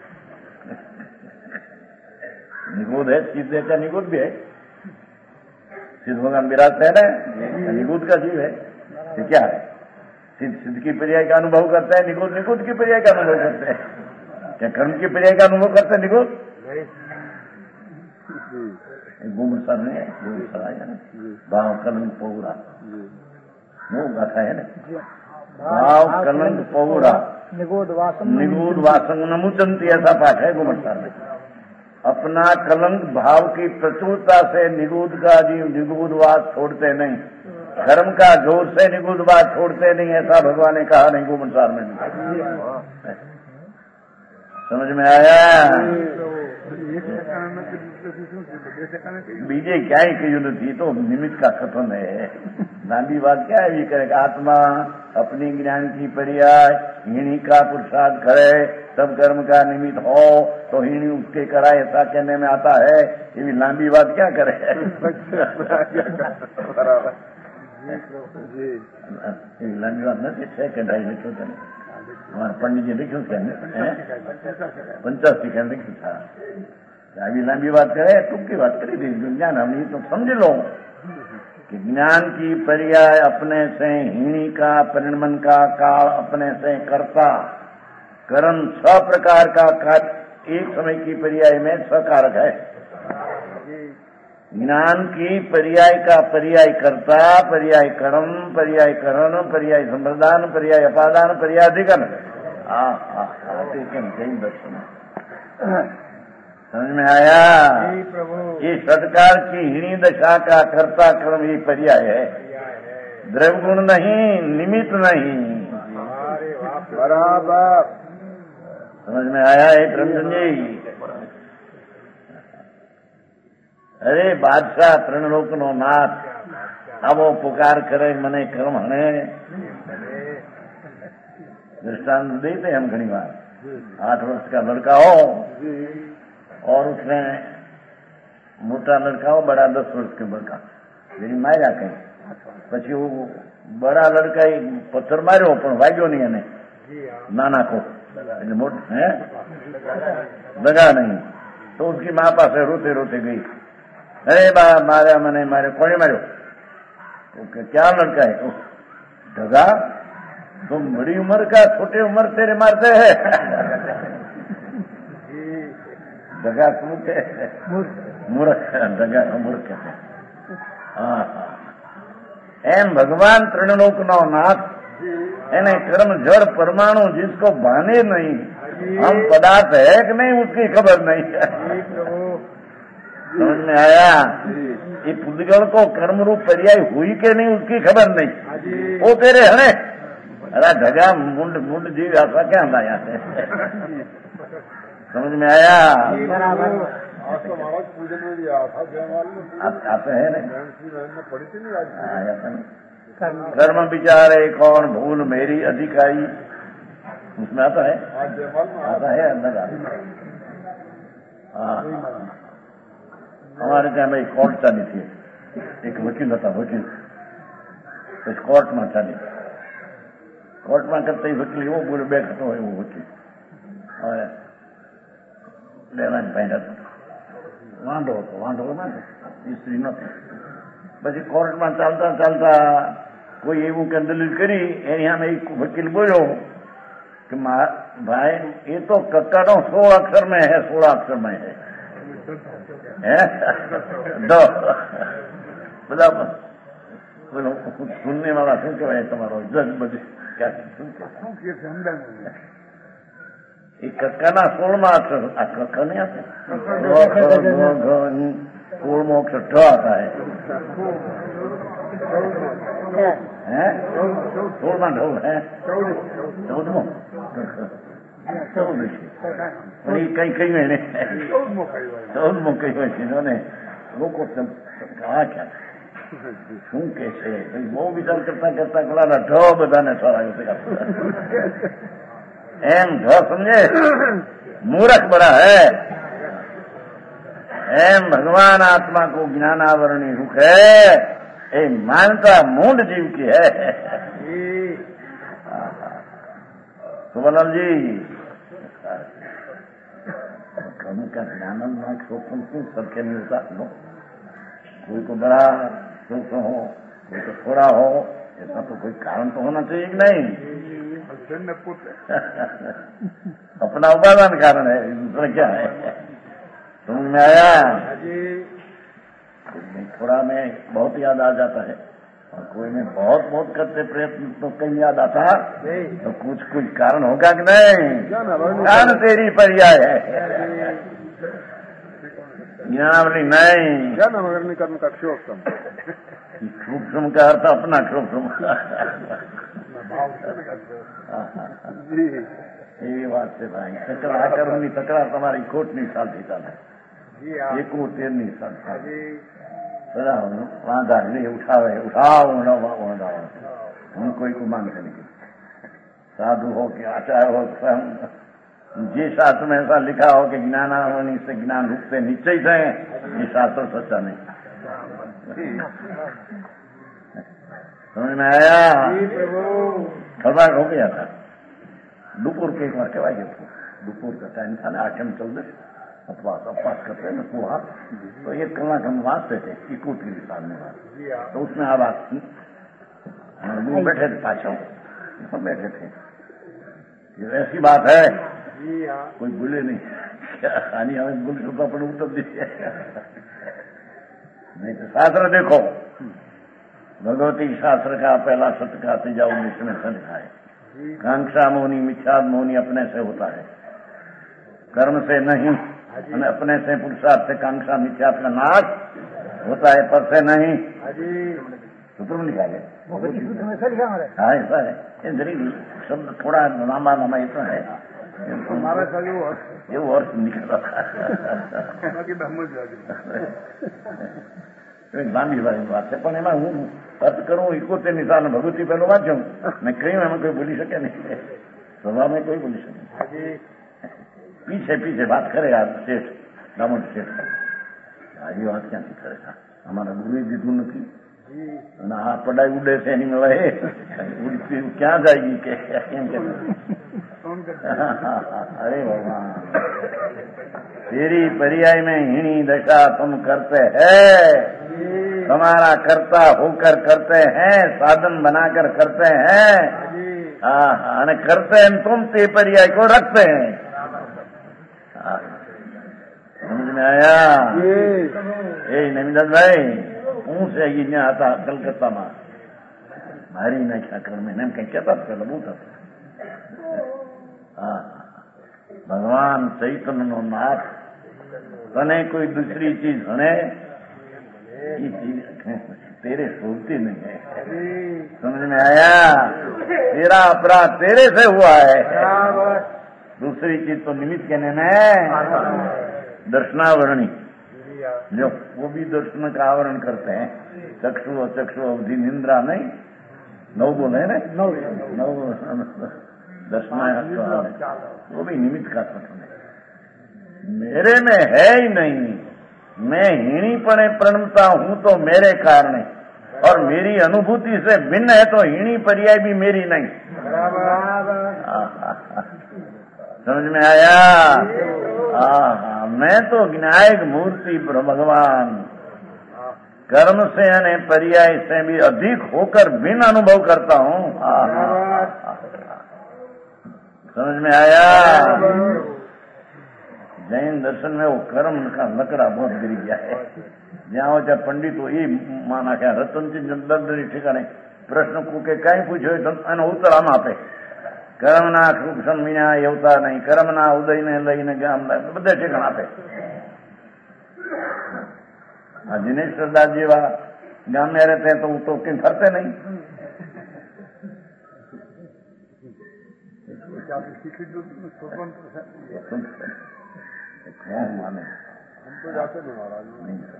निगूढ़ है, सीधे का निगूढ़ भी है। सिद्ध भगवान विराजते है ना, निगूढ़ का जीव है। ये क्या है? सिद्ध सिद्ध की पर्याय का अनुभव करता है, निगूढ़ निगूढ़ की पर्याय का अनुभव करते हैं। क्या कर्म की पर्याय का अनुभव करते हैं निगूढ़? गुम सर ने गुम सर आया ना, भाव कलंक पौरा वो गाथा है ना, भाव कलंक पौरा
निगूढ़ वासंग
निगूढ़ वासंग नमुचंती, ऐसा पाठ है गुमट सर में। अपना कलंक भाव की प्रचुरता से निगूढ़ का जीव निगूढ़ वास छोड़ते नहीं। कर्म का जोर से निगुद बात छोड़ते नहीं, ऐसा भगवान ने कहा नहीं को संसार में नहीं। समझ में आया? बीजे क्या ही की युद्ध थी तो निमित्त का कथन है। लांबी बात क्या है? ये करे आत्मा अपनी ज्ञान की पर्याय हीणी का पुरुषार्थ करे, सब कर्म का निमित्त हो तो हीणी उसके कराए, ऐसा कहने में आता है। ये भी लांबी बात क्या करे? लांबी बात नहीं, छह घंटा लिखो था हमारे पंडित जी लिखो पंचासी का लिखी था। अभी लंबी बात करे, टुक्की बात करी थी ज्ञान। हम ये तो समझ लो कि ज्ञान की पर्याय अपने से हीणी का, परिणमन का काल अपने से कर्ता कर्म छ प्रकार का कार्य एक समय की पर्याय में सकारक है। ज्ञान की पर्याय का पर्याय कर्ता, पर्याय कर्म, पर्याय करण, पर्याय संप्रदान, पर्याय अपादान, पर्याय अधिकरण। दर्शन समझ में आया? ये सत्कार की हीणी दशा का कर्ता कर्म ही पर्याय है, द्रव्य गुण नहीं, निमित्त नहीं। बराबर समझ में आया? एक रंजन जी, अरे बादशाह त्रिलोक नो नाथ, अब वो पुकार करे मने कर्म हणे। दृष्टांत देते हम घनी बार। आठ वर्ष का लड़का हो और उसने मोटा लड़का हो, बड़ा दस वर्ष के लड़का मेरी मार्या कहीं पछी वो बड़ा लड़का पत्थर मार्यो पण वाग्यो नहीं એને नाना को है लगा नहीं, तो उसकी माँ पास रोते रोते गई। अरे बा मारा मैंने मारे कोने मारो? तो क्या लड़का है? तो ढगा तुम बड़ी उम्र का, छोटे उम्र तेरे मारते हैं। ढगा तुम के मूर्ख, ढगा का मूर्ख कहते हैं। हाँ एम भगवान त्रिलोक नो नाथ, एने कर्म जड़ परमाणु जिसको भाने नहीं, हम पदार्थ है कि नहीं उसकी खबर नहीं है। समझ में आया? ये पुद्गल को कर्म रूप पर्याय हुई के नहीं उसकी खबर नहीं, वो तेरे हणे। अरे ढगा मुंड मुंड जीव आशा क्या लाया है? समझ में आया? आते हैं ना कर्म विचारे कौन भूल मेरी अधिकारी, उसमें आता है, आता है अंदर। हाँ हमारे टाइम में कोर्ट चाली थी, एक वकील था वकील, तो कोर्ट में चाली, कोर्ट में करते ही वकील वो पूरे बैठो है वो वकील और लेना पहना वांडो હતો वांडो ना स्त्री નથી। પછી કોર્ટમાં ચાલતા ચાલતા કોઈ એવું કે દલીલ કરી એની સામે એક વકીલ બોલ્યો कि भाई ये तो कक्का नो सोलह अक्षर में है, सोलह अक्षर में है, है? दो બધા બોલો सुनने वाला શું કહેવાય તમારો જજ બધી क्या ये कक्का ना सोलहवा अक्षर, कक्का नहीं आते, सोलहवा अक्षर ठ आता है, हैं? सोलहवा ढोल है, चौदहवा कई कई महीने चौदहवा कई महीने लोग कहा क्या શું કે છે? બહુ વિચાર કરતા કરતા કલાના ઢ બધાને સરાયો એમ ઢ સમજે मूर्ख बड़ा है। एम भगवान आत्मा को ज्ञान आवरणी रुख है, ये मानता मूड जीव की है। सुबलाल जी कर्म का ज्ञान शोषण क्यों सबके मिलता हो? कोई को बड़ा शोषण हो, कोई को थोड़ा हो, ऐसा तो कोई कारण तो होना चाहिए कि नहीं? अपना उपादान कारण है, दूसरा क्या है? समझ में आया? थोड़ा में बहुत याद आ जाता है और कोई में बहुत बहुत करते प्रयत्न तो कहीं याद आता, तो कुछ कुछ कारण होगा कि नहीं? ज्ञान तेरी पर्याय है, ज्ञानावली नहीं।
ज्ञानावली कर्म का क्षोभ
सूक्ष्म का अर्थ अपना सूक्ष्म એવી વાત છે ભાઈ. તકરાર કરવાની તકરાર તમારી ખોટની ચાલતી ચાલે એકું તેરની ચાલતી બરાબર વાંધા નહીં ઉઠાવે ઉઠાવો વાંધાવો हम कोई को मानते नहीं. साधु हो कि आचार्य हो स्वयं जिस शास्त्र में ऐसा लिखा हो कि ज्ञानावनी से ज्ञान रूप से निश्चय है ये शास्त्र सच्चा नहीं. समझ में आया? खबर हो गया था दुपुर के एक बार कहवा गया दुपुर का टाइम था ना आठम चौदह अपवास अपवास करते हैं सुहा तो एक कलाक हम वाँचते थे इकोट के सामने तो उसमें आवाज वो बैठे थे पाछा सब बैठे थे. ऐसी बात है कोई बोले नहीं आणि हमें बोल तो अपन उत्तर दीजिए नहीं तो शास्त्र देखो भगवती शास्त्र का पहला सत्य का तीजा उन्नीस में से लिखा है कांक्षा मोहनी मिथ्याद मोहनी अपने से होता है कर्म से नहीं अपने से पुरुषार्थ से कांक्षा मिथ्याद का नाश होता है पर से नहीं. सूत्र में लिखा है हाँ ऐसा है जरूर शब्द थोड़ा लंबा लंबा इतना है हमारा ये वर्ष निकला था લાંબી વાત છે પણ એમાં હું અર્થ કરું ઇકોતેર નિશાન ભગવતી પહેલો વાંચ્યો મેં કહ્યું એમાં કોઈ બોલી શકે નહીં સભા में कोई बोली શકે पीछे पीछे बात करेगा શેઠ દામોદ શેઠ આવી વાત ક્યાંથી કરે છે અમારા ગુરુએ દીધું નથી અને આ પડાઈ ઉડે છે એની મળે ઉડતી ક્યાં જાયગી કે કેમ કે अरे भगवान तेरी पर्याय में हीणी दशा तुम करते हैं तुम्हारा कर्ता होकर करते हैं साधन बनाकर करते हैं हाँ करते हैं तुम ते पर्याय को रखते हैं. समझ में आया? ए नमिदास भाई હું છે અહીંયા હતા કલકત્તામાં મારી નાખ્યા કર્મે એમ કઈ કહેતા હતા બહુ થતું. હા ભગવાન ચૈતન્યનો નાથ તને કોઈ दूसरी चीज हणे ये चीज तेरे सोचती नहीं है. समझ में आया? तेरा अपराध तेरे से हुआ है दूसरी चीज तो निमित्त कहने में दर्शनावरणी जो वो भी दर्शन का आवरण करते हैं चक्षु अचक्षु अवधि निंद्रा नहीं नौ बोले ना नौ नौ दर्शना वो भी निमित्त का कथन है. मेरे में है ही नहीं मैं हीणीपणे प्रणमता हूं तो मेरे कारण और मेरी अनुभूति से भिन्न है तो हीणी पर्याय भी मेरी नहीं. समझ में आया? हाँ हाँ मैं तो ज्ञायक मूर्ति भगवान कर्म से यानी पर्याय से भी अधिक होकर भिन्न अनुभव करता हूँ. समझ में आया? जैन दर्शन में वो कर्म का लकड़ा बहुत गिर गया है જ્યાં हो चाहे पंडित हो ये माना क्या रतन दर्दरी ठिकाने प्रश्न को के कहीं पूछो एनो उत्तर आम आपे कर्मना सूक्ष्म विना एवता नहीं कर्मना उदय ने लईने गाम બધે ઠેકાણ આપે. આ દિનેશ સરદાર જેવા ગામ में रहते हैं तो वो तो कहीं फरते नहीं. माने हम तो जाते नहीं महाराज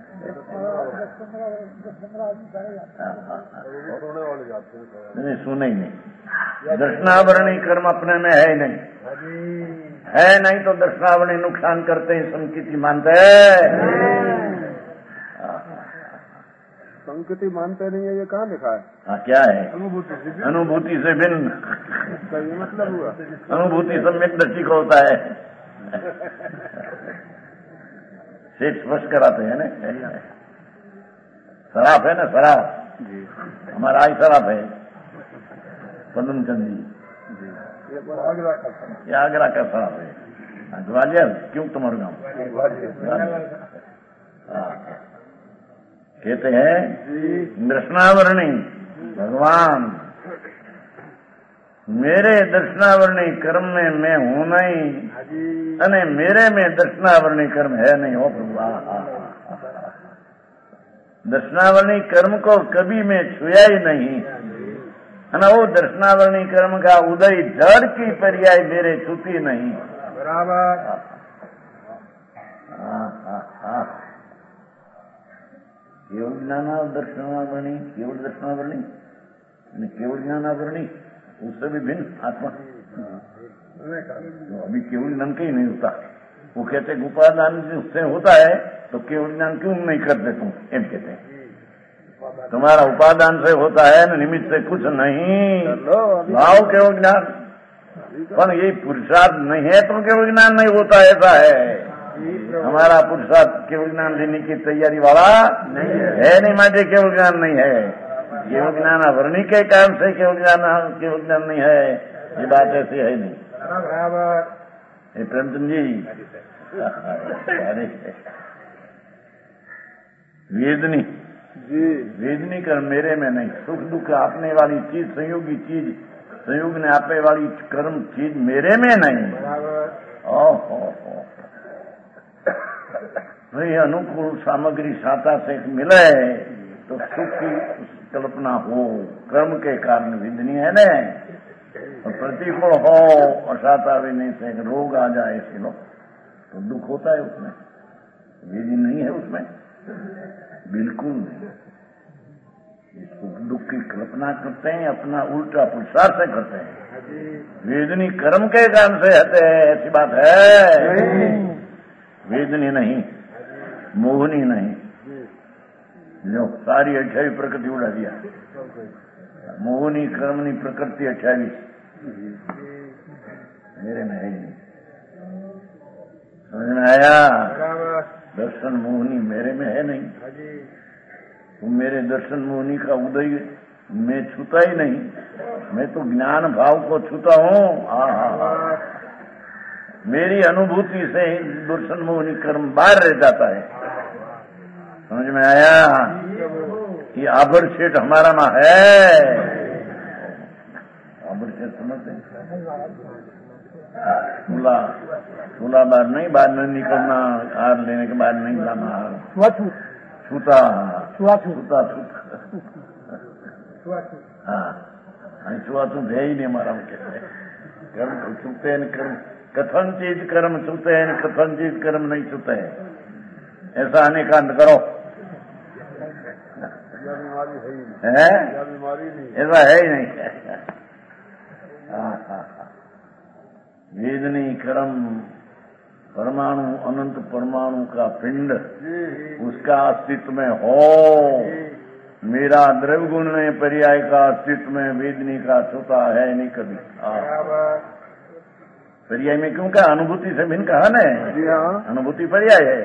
नहीं सुने ही नहीं. दर्शनावरणी कर्म अपने में है ही नहीं है नहीं तो दर्शनावरणी नुकसान करते हैं संकिति मानते हैं.
संकिति मानते नहीं है ये कहाँ लिखा है?
हाँ क्या है?
अनुभूति से
अनुभूति से भिन्न
का ये मतलब हुआ
अनुभूति सम्यक दृष्टि को होता है. सेठ स्पष्ट कराते हैं ना शराब है ना शराब हमारा आई शराब है पदम चंद जी ये आगरा का शराब है. ग्वालियर क्यों तुम्हारे गाँव कहते हैं दर्शनावरणी भगवान मेरे दर्शनावरणी कर्म में मैं हूं नहीं अने मेरे में दर्शनावरणी कर्म है नहीं. हो प्रभु दर्शनावरणी कर्म को कभी मैं छुया ही नहीं, है ना। वो दर्शनावरणी कर्म का उदय जड़ की पर्याय मेरे छूती नहीं।
बराबर।
केवल ज्ञान दर्शनावरणी, केवल दर्शनावरणी, केवल ज्ञानावरणी, उससे भी भिन्न आत्मा। तो अभी केवल ज्ञान का ही नहीं होता। वो कहते उपादान उससे होता है तो केवल ज्ञान क्यों नहीं करते तुम, एम कहते हैं। तुम्हारा उपादान से होता है न, निमित्त से कुछ नहीं। लाओ केवल ज्ञान, पर ये पुरुषार्थ नहीं है तो केवल ज्ञान नहीं होता, ऐसा है। हमारा पुरुषार्थ केवल ज्ञान लेने की तैयारी वाला नहीं है, नहीं माटे केवल ज्ञान नहीं है। केवल ज्ञान वर्णी के कारण से केवल ज्ञान केवल ज्ञान नहीं है, ये बात ऐसी है नहीं। ये प्रेमचंद जी वेदनी
जी,
वेदनी कर मेरे में नहीं। सुख दुख आपने वाली चीज, संयोगी चीज, संयोग ने आपने वाली कर्म चीज मेरे में नहीं। ओहो भाई अनुकूल सामग्री साता से मिले तो सुख की कल्पना हो, कर्म के कारण विधनी है न। और प्रतिकूल हो और साता भी नहीं से रोग आ जाए सिलो तो दुख होता है उसमें, विधि नहीं है उसमें, बिल्कुल नहीं। सुख दुख की कल्पना करते हैं, अपना उल्टा पुरुषार्थ से करते हैं। वेदनी कर्म के कारण से होते हैं, ऐसी बात है। वेदनी नहीं, मोहनी नहीं, जो सारी अठावी प्रकृति उड़ा दिया। मोहनी कर्मनी प्रकृति अठावी मेरे में है नहीं। समझ में आया? दर्शन मोहनी मेरे में है नहीं। तो मेरे दर्शन मोहनी का उदय मैं छूता ही नहीं, मैं तो ज्ञान भाव को छूता हूँ। हाँ, मेरी अनुभूति से ही दर्शन मोहनी कर्म बाहर रह जाता है। समझ में आया? ये आभर सेठ हमारा माँ है। आभर सेठ समझते हैं? चूल्हा चूल्हा बाहर नहीं, बाहर नहीं निकलना, हार लेने के बाद नहीं जाना, छूता छूता हाँ, छुआछूत है ही नहीं हमारा। कहते कर्म छूते हैं, कर्म कथन चीज कर्म छूते हैं, कथन चीज कर्म नहीं छूते हैं। ऐसा अनेकांत करो है, ऐसा है ही नहीं। वेदनी कर्म परमाणु, अनंत परमाणु का पिंड, उसका अस्तित्व में हो। मेरा द्रव्य गुण ने पर्याय का अस्तित्व में वेदनी का छूता है नहीं कभी। पर्याय में क्यों कहा? अनुभूति से भिन्न कहा न, अनुभूति पर्याय है।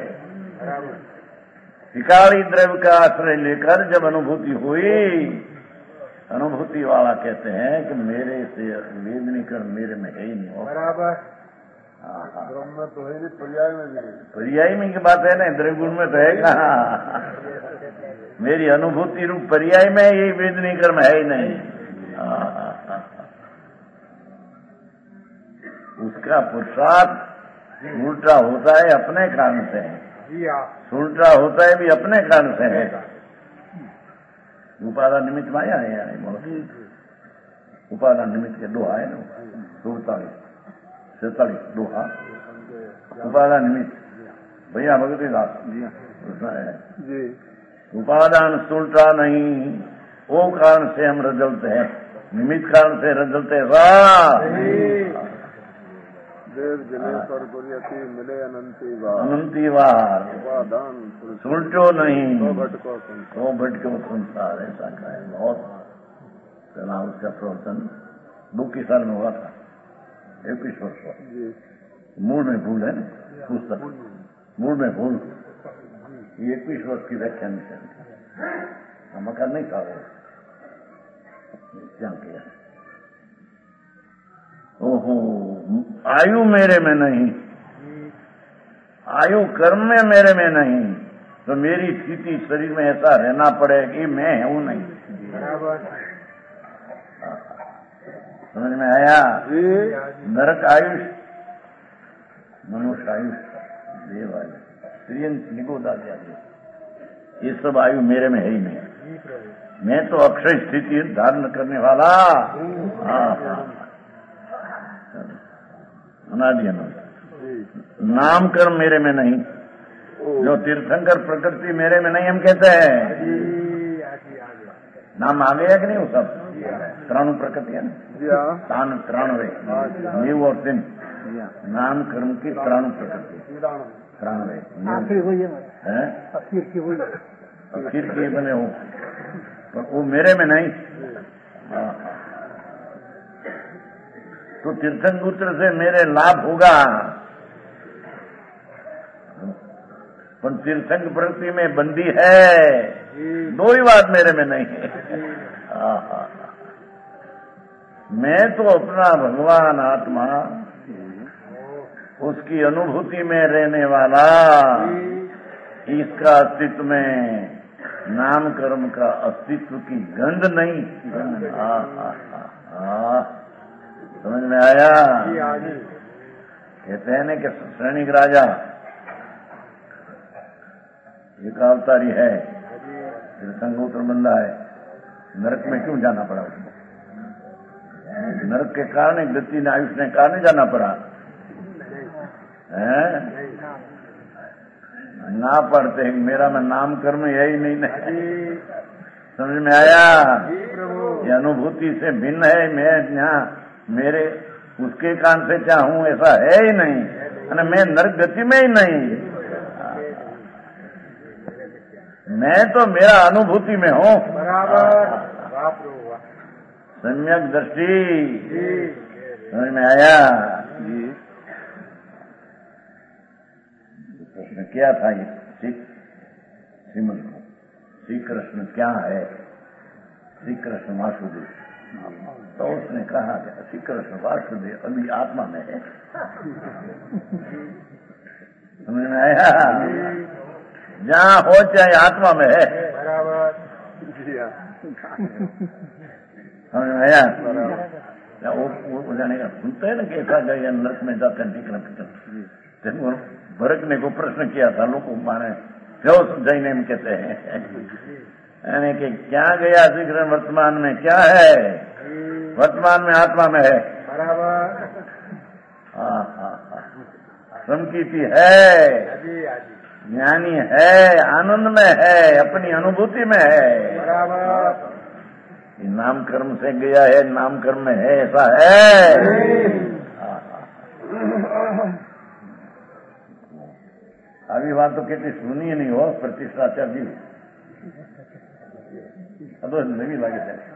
विकारी द्रव्य का आश्रय लेकर जब अनुभूति हुई, अनुभूति वाला कहते हैं कि मेरे से वेदनी कर मेरे में है ही नहीं।
बराबर। में तो है नहीं, पर्याय में भी नहीं।
पर्याय में की बात है ना, द्रव्य गुण में तो है कहाँ। मेरी अनुभूति रूप पर्याय में ये वेदनी कर्म है ही नहीं। उसका पुरुषार्थ उल्टा होता है अपने कारण से, उल्टा होता है भी अपने कारण से है। उपादान निमित्त माया है यार, उपादान निमित्त के दोहा है ना, चौतालीस सैतालीस दोहा उपादान निमित्त। भैया भगवती दास जी, उपादान सुलटा नहीं, वो कारण से हम रजलते हैं, निमित्त कारण से रजलते रा
देव जलेश्वर गुरियती मिले अनंती बार,
अनंती बार
उपादान
सुलटो नहीं,
दो भटको
दो भटको संसार। ऐसा का है बहुत पहला उसका प्रवर्तन दो की साल में हुआ था, इक्कीस वर्ष। मूल में भूल है ना पुस्तक, मूल में भूल। ये इक्कीस वर्ष की व्याख्या नहीं मकान नहीं था क्या किया। ओहो, आयु मेरे में नहीं, आयु कर्म में मेरे में नहीं, तो मेरी स्थिति शरीर में ऐसा रहना पड़े कि मैं हूं नहीं। समझ में आया? नरक आयुष, मनुष्य आयुष, देव आयुष, स्त्रियन निगोदा ये सब आयु मेरे में है ही नहीं। मैं तो अक्षय स्थिति धारण करने वाला। हाँ हाँ, अनादि अनंत। नाम कर्म मेरे में नहीं, जो तीर्थंकर प्रकृति मेरे में नहीं हम कहते हैं। नाम आ गया कि नहीं? वो सब त्राणु प्रकृति है ना, तान त्राणवे नीव और दिन, नाम कर्म की त्राणु प्रकृति त्राणवे है। अखीर के बने हो, पर वो मेरे में नहीं। तो तीर्थंकर से मेरे लाभ होगा, पर तीर्थंकर प्रकृति में बंदी है, दो ही बात मेरे में नहीं है। मैं तो अपना भगवान आत्मा, उसकी अनुभूति में रहने वाला, इसका अस्तित्व में नाम कर्म का अस्तित्व की गंध नहीं। आ, आ, आ, आ, समझ में आया? कहते हैं ना कि सैनिक राजा एक अवतारी है, तीर्थंकर बंदा है, नरक में क्यों जाना पड़ा उसको? नरक के कारण, गति ने आयुष ने कारण जाना पड़ा है? ना पढ़ते मेरा में नाम कर्म यही नहीं, नहीं। समझ में आया? ये अनुभूति से भिन्न है। मैं यहाँ मेरे उसके कान से चाहूं ऐसा है ही नहीं, और मैं नरक गति में ही नहीं। मैं तो मेरा अनुभूति में हूँ। सम्यक दृष्टि समझ में आया? प्रश्न क्या था ये श्रीमद को? श्री कृष्ण क्या है? श्री कृष्ण वासुदेव। तो उसने कहा कि श्री कृष्ण वासुदेव अभी आत्मा में है। समझ में आया? जहाँ हो चाहे आत्मा में है। समझ में आया? वो वो जाने का सुनते हैं ना कि ऐसा गए नरक में जाते हैं, निकल निकल भरत ने को प्रश्न किया था, लोग माने जो जैन में कहते हैं, यानी कि क्या गया श्री कृष्ण वर्तमान में क्या है? वर्तमान में आत्मा में है। हाँ हाँ हाँ, समकीर्ति है, ज्ञानी है, आनंद में है, अपनी अनुभूति में है। नाम कर्म से गया है, नाम कर्म में है, ऐसा है। अभी बात तो कहती सुनिए नहीं हो प्रतिष्ठाचार जी, अब नवी लगे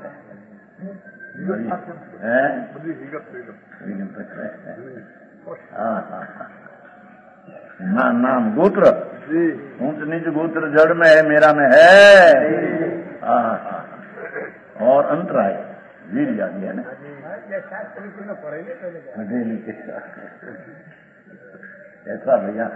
ना नाम गोत्र ऊंच नीच गोत्र जड़ में है, मेरा में है। और अंतराय वीर आ गया ना, ऐसा भैया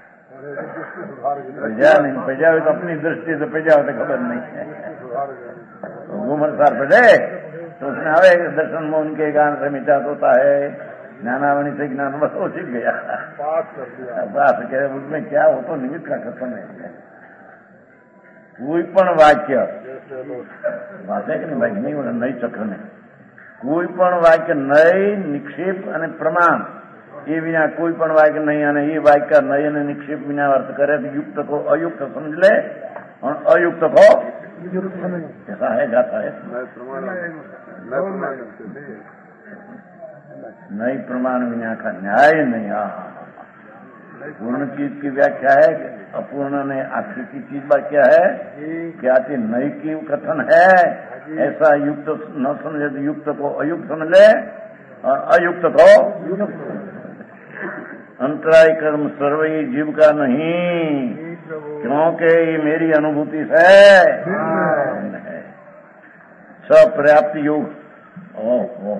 पजा नहीं पजा तो अपनी दृष्टि से पजा हो तो खबर नहीं है। घूमर सार पड़े तो उसने आवे दर्शन में उनके गान से मिटात होता है, ज्ञानावणी से ज्ञान बस वो सीख गया, बात कह उसमें क्या हो तो निमित्त का कथन है। कोई पण वाक्य વાત કે નહીં ભાઈ, નહીં નઈ ચક્ર ને કોઈ પણ વાક્ય નઈ નિક્ષેપ અને પ્રમાણ એ વિના કોઈ પણ વાક્ય નહીં, અને એ વાક્ય નય અને નિક્ષેપ વિના અર્થ કરે તો युक्त को अयुक्त समझ ले और अयुक्त को ऐसा है गाता है। नई प्रमाण विना का न्याय नहीं। पूर्ण चीज की व्याख्या है, अपूर्ण ने आखिर की चीज क्या है? क्या थी नई की कथन है, ऐसा युक्त न समझे तो युक्त को अयुक्त समझ ले और अयुक्त को अंतराय कर्म सर्वई जीव का नहीं, क्योंकि ये मेरी अनुभूति से है। सपर्याप्त योग ओ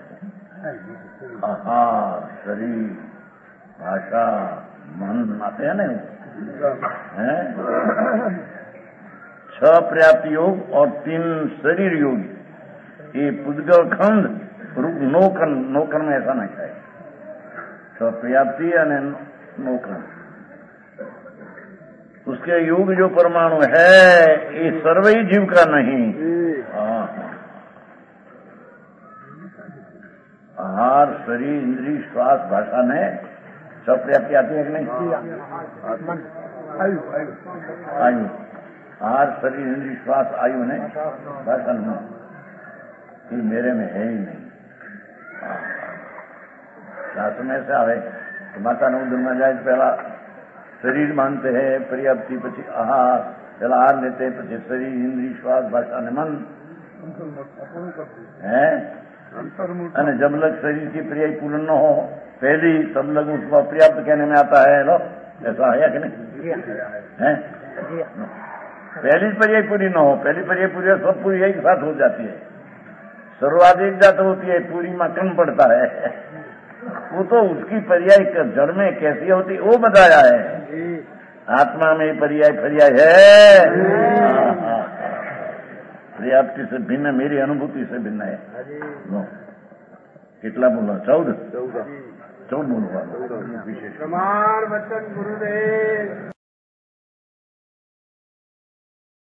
आहार शरीर भाषा मन आते हैं ना, छह पर्याप्त योग और तीन शरीर योग, ये पुद्गल खंड नौकन नौकन में ऐसा नहीं है। छह पर्याप्ति અને नौकन उसके युग जो परमाणु है ये सर्व ही जीव का नहीं। हाँ, आहार, शरीर, इंद्रिय, श्वास, भाषा में सब पर्याप्ति आती है कि नहीं? आयु, आयु, आहार, शरीर, इंद्रिय, श्वास, आयु ने भाषा नहीं, ये मेरे में है ही नहीं। शास्त्र में से आवे तो माता ने उधर में जाए पहला शरीर मानते हैं पर्याप्ति, પછી आहार, पहला आहार लेते हैं, પછી शरीर, इंद्रिय, श्वास, भाषा ने मन है। અને जब लग शरीर की पर्याय पूर्ण न हो पहली, तब लग उसको अपर्याप्त कहने में आता है। लो ऐसा है कि नहीं है? पहली पर्याय पूरी न हो, पहली पर्याय पूरी हो सब पूरी एक साथ हो जाती है। शुरुआत एक जात होती है, पूरी में कम पड़ता है। वो तो उसकी पर्याय जड़ में कैसी होती वो बताया है। आत्मा में पर्याय पर्याय है, पर्याप्ति से भिन्न, मेरी अनुभूति से भिन्न है। कितना बोला? चौदह चौदह चौदह बोलवा विशेष।
प्रमाण वचन गुरुदेव।